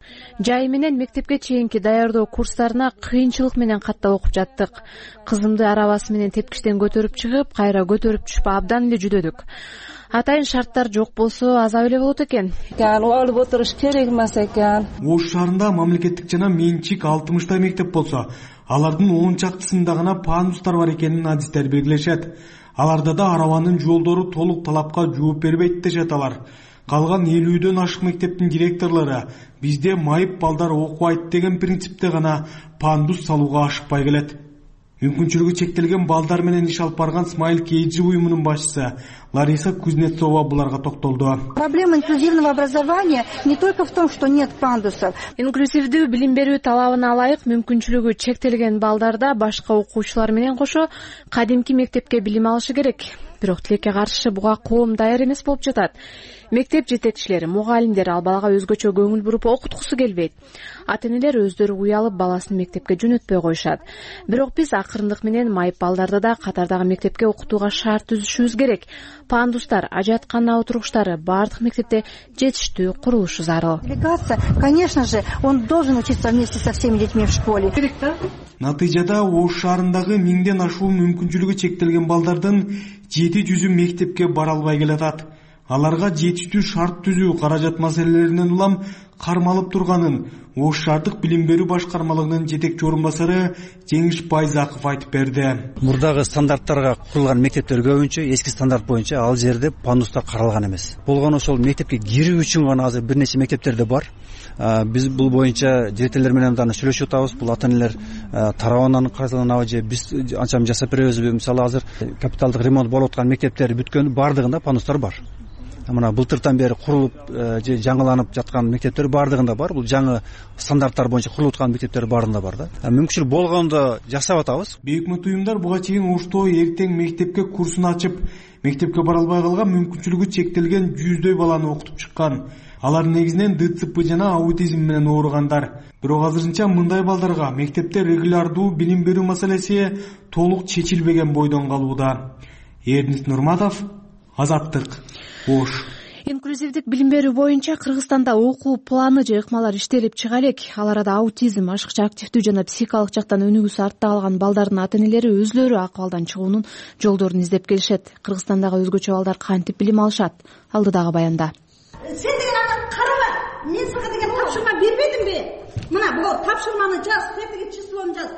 жай менен мектепке чейинки даярдоо курстарына кыйынчылык менен каттап окуп жаттык. Кызымды арабасы менен тепкичтен көтөрүп чыгып, кайра көтөрүп түшүп абдан эле жүдөдүк. Атайын шарттар жок болсо азап эле болот экен. Алып отуруш керек эмес экен. Ош шаарында мамлекеттик жана менчик алтымыштай мектеп болсо, алардын он чактысында гана пандустар бар экенин адистер белгилешет. Аларда да арабанын жолдору толук талапка жооп бербейт дешет алар. Калган элүүдөн ашык мектептин директорлору бизде майып балдар окубайт деген принципте гана пандус салууга ашыкпай келет. Мүмкүнчүлүгү чектелген балдар менен иш алып барган Смайл Кейджи уюмунун башчысы Лариса Кузнецова буларга токтолду. Проблема инклюзивного образования не только в том, что нет пандусов. Инклюзивдүү билим берүү талабына ылайык мүмкүнчүлүгү чектелген балдарда башка окуучулар менен кошо кадимки мектепке билим алышы керек. Бирок тилекке каршы буга коом даяр эмес болуп жатат. Мектеп жетекчилери, мугалимдер ал балага өзгөчө көңүл буруп окуткусу келбейт. Ата-энелер өздөрү уялып баласын мектепке жөнөтпөй коюшат. Бирок биз акырындык менен майып балдарды да катардагы мектепке окутууга шарт түзүшүбүз керек. Пандустар, ажаткана отургучтары бардык мектепте жетиштүү курулушу зарыл. Делегация, конечно же, он должен учиться вместе со всеми детьми в школе. Натыйжада Ош шаарындагы миңден ашуун мүмкүнчүлүгү чектелген балдардын жети жүзү мектепке бара албай келатат. Аларга жетиштүү шарт түзүү каражат маселелеринен улам кармалып турганын Ош шаардык билим берүү башкармалыгынын жетекчи орун басары Жеңиш Байзаков айтып берди. Мурдагы стандарттарга курулган мектептер көбүнчө эски стандарт боюнча ал жерде пандустар каралган эмес. Болгону ошол мектепке кирүү үчүн гана азыр бир нече мектептерде бар. Биз бул боюнча директорлор менен дагы сүйлөшүп атабыз. Бул ата-энелер тарабынан каралганабы же биз анча жасап беребизби? Мисалы азыр капиталдык ремонт болуп аткан мектептер бүткөн, бардыгында пандустар бар. Мына былтыртан бери курулуп же жаңыланып жаткан мектептер бардыгында бар. Бул жаңы стандарттар боюнча курулуп аткан мектептер баарында бар да. Мүмкүнчүлүк болгондо жасап атабыз. Бейөкмөт уюмдар буга чейин Ошто эртең мектепке курсун ачып, мектепке бара албай калган мүмкүнчүлүгү чектелген жүздөй баланы окутуп чыккан. Алар негизинен ДЦП жана аутизм менен ооругандар. Бирок азырынча мындай балдарга мектепте регулярдуу билим берүү маселеси толук чечилбеген бойдон калууда. Эрдинис Нурматов, Азаттык, Ош. Инклюзивдик билим берүү боюнча Кыргызстанда окуу планы же ыкмалар иштелип чыга элек. Ал арада аутизм, ашыкча активдүү жана психикалык жактан өнүгүүсү артта калган балдардын ата-энелери өзлөрү акыбалдан чыгуунун жолдорун издеп келишет. Кыргызстандагы өзгөчө балдар кантип билим алышат? Алдыдагы баянда. Сен деген ана караба, мен сага деген тапшырма бербедимби? Мына бул тапшырманы жаз, тетиги числону жаз.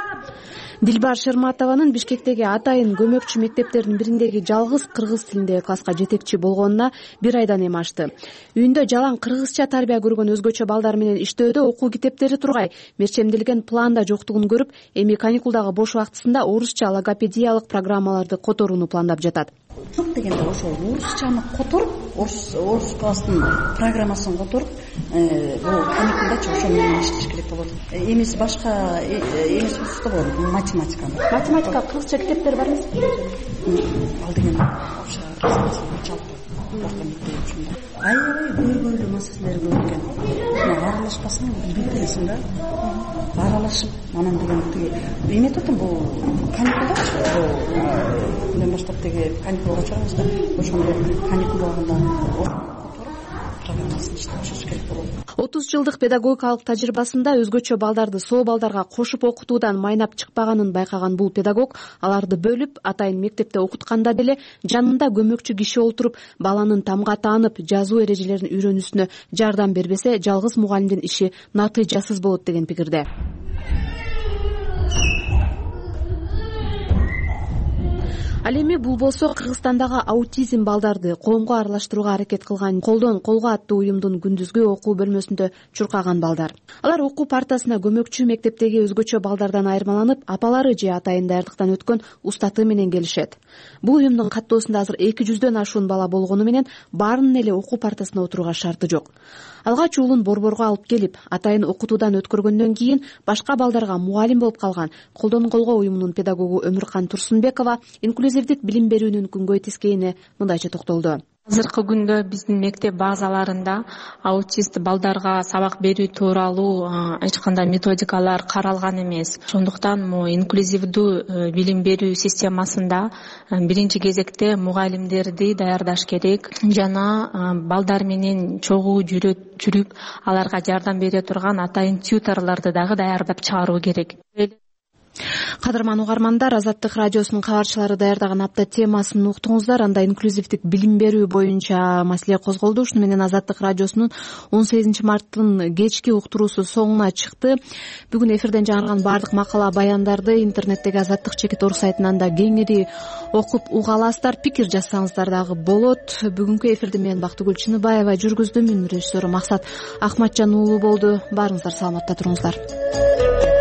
Дилбар Шерматованын Бишкектеги атайын көмөкчү мектептердин бириндеги жалгыз кыргыз тилиндеги класска жетекчи болгонуна бир айдан эми ашты. Үйүндө жалаң кыргызча тарбия көргөн өзгөчө балдар менен иштөөдө окуу китептери тургай, мерчемделген планда жоктугун көрүп, эми каникулдагы бош убактысында орусча логопедиялык программаларды которууну пландап жатат. Жок дегенде ошол орусчаны которуп, орус орус класстын программасын которуп, бул каникулдачы ошол менен иштеш керек болот. Эмес башка эмес курста болот, математика. Математика кыргызча китептер бар эмес? Ал деген жалпы орто мектеп үчүн. Аябай көйгөйлүү маселелер көп экен. Мына аралашпасын билбейсиң да. Аралашып, анан деген тиги эметип атам, бул каникулдачы, бул мен баштап теги каникулга чыгабыз да, ошондо каникул убагында анасын иштеп тапшырыш керек болот. отуз жылдык педагогикалык тажрыйбасында өзгөчө балдарды соо балдарга кошуп окутуудан майнап чыкпаганын байкаган бул педагог аларды бөлүп атайын мектепте окутканда деле жанында көмөкчү киши олтуруп баланын тамга таанып жазуу эрежелерин үйрөнүүсүнө жардам бербесе жалгыз мугалимдин иши натыйжасыз болот деген пикирде. Ал эми бул болсо Кыргызстандагы аутизм балдарды коомго аралаштырууга аракет кылган колдон колго аттуу уюмдун күндүзгү окуу бөлмөсүндө чуркаган балдар. Алар окуу партасына көмөкчү мектептеги өзгөчө балдардан айырмаланып, апалары же атайын даярдыктан өткөн устаты менен келишет. Бул уюмдун каттоосунда азыр эки жүздөн ашуун бала болгону менен баарынын эле окуу партасына отурууга шарты жок. Алгач уулун борборго алып келип, атайын окутуудан өткөргөндөн кийин башка балдарга мугалим болуп калган колдон колго уюмунун педагогу Өмүркан Турсунбекова инклюзивдик билим берүүнүн күнгөй тескейине мындайча токтолду. Азыркы күндө биздин мектеп базаларында аутист балдарга сабак берүү тууралуу эч кандай методикалар каралган эмес. Ошондуктан инклюзивдүү билим берүү системасында биринчи кезекте мугалимдерди даярдаш керек жана балдар менен чогуу жүрүп аларга жардам бере турган атайын тьюторлорду дагы даярдап чыгаруу керек. Кадырман угармандар, Азаттык радиосунун кабарчылары даярдаган апта темасын уктуңуздар. Анда инклюзивдик билим берүү боюнча маселе козголду. Ушуну менен Азаттык радиосунун он сегизинчи марттын кечки уктуруусу соңуна чыкты. Бүгүн эфирден жаңырган баардык макала баяндарды интернеттеги Азаттык чекит орг сайтынан да кеңири окуп уга аласыздар. Пикир жазсаңыздар дагы болот. Бүгүнкү эфирди мен Бактыгүл Чыныбаева жүргүздүм. Режиссеру Максат Ахматжан уулу болду. Баарыңыздар саламатта туруңуздар.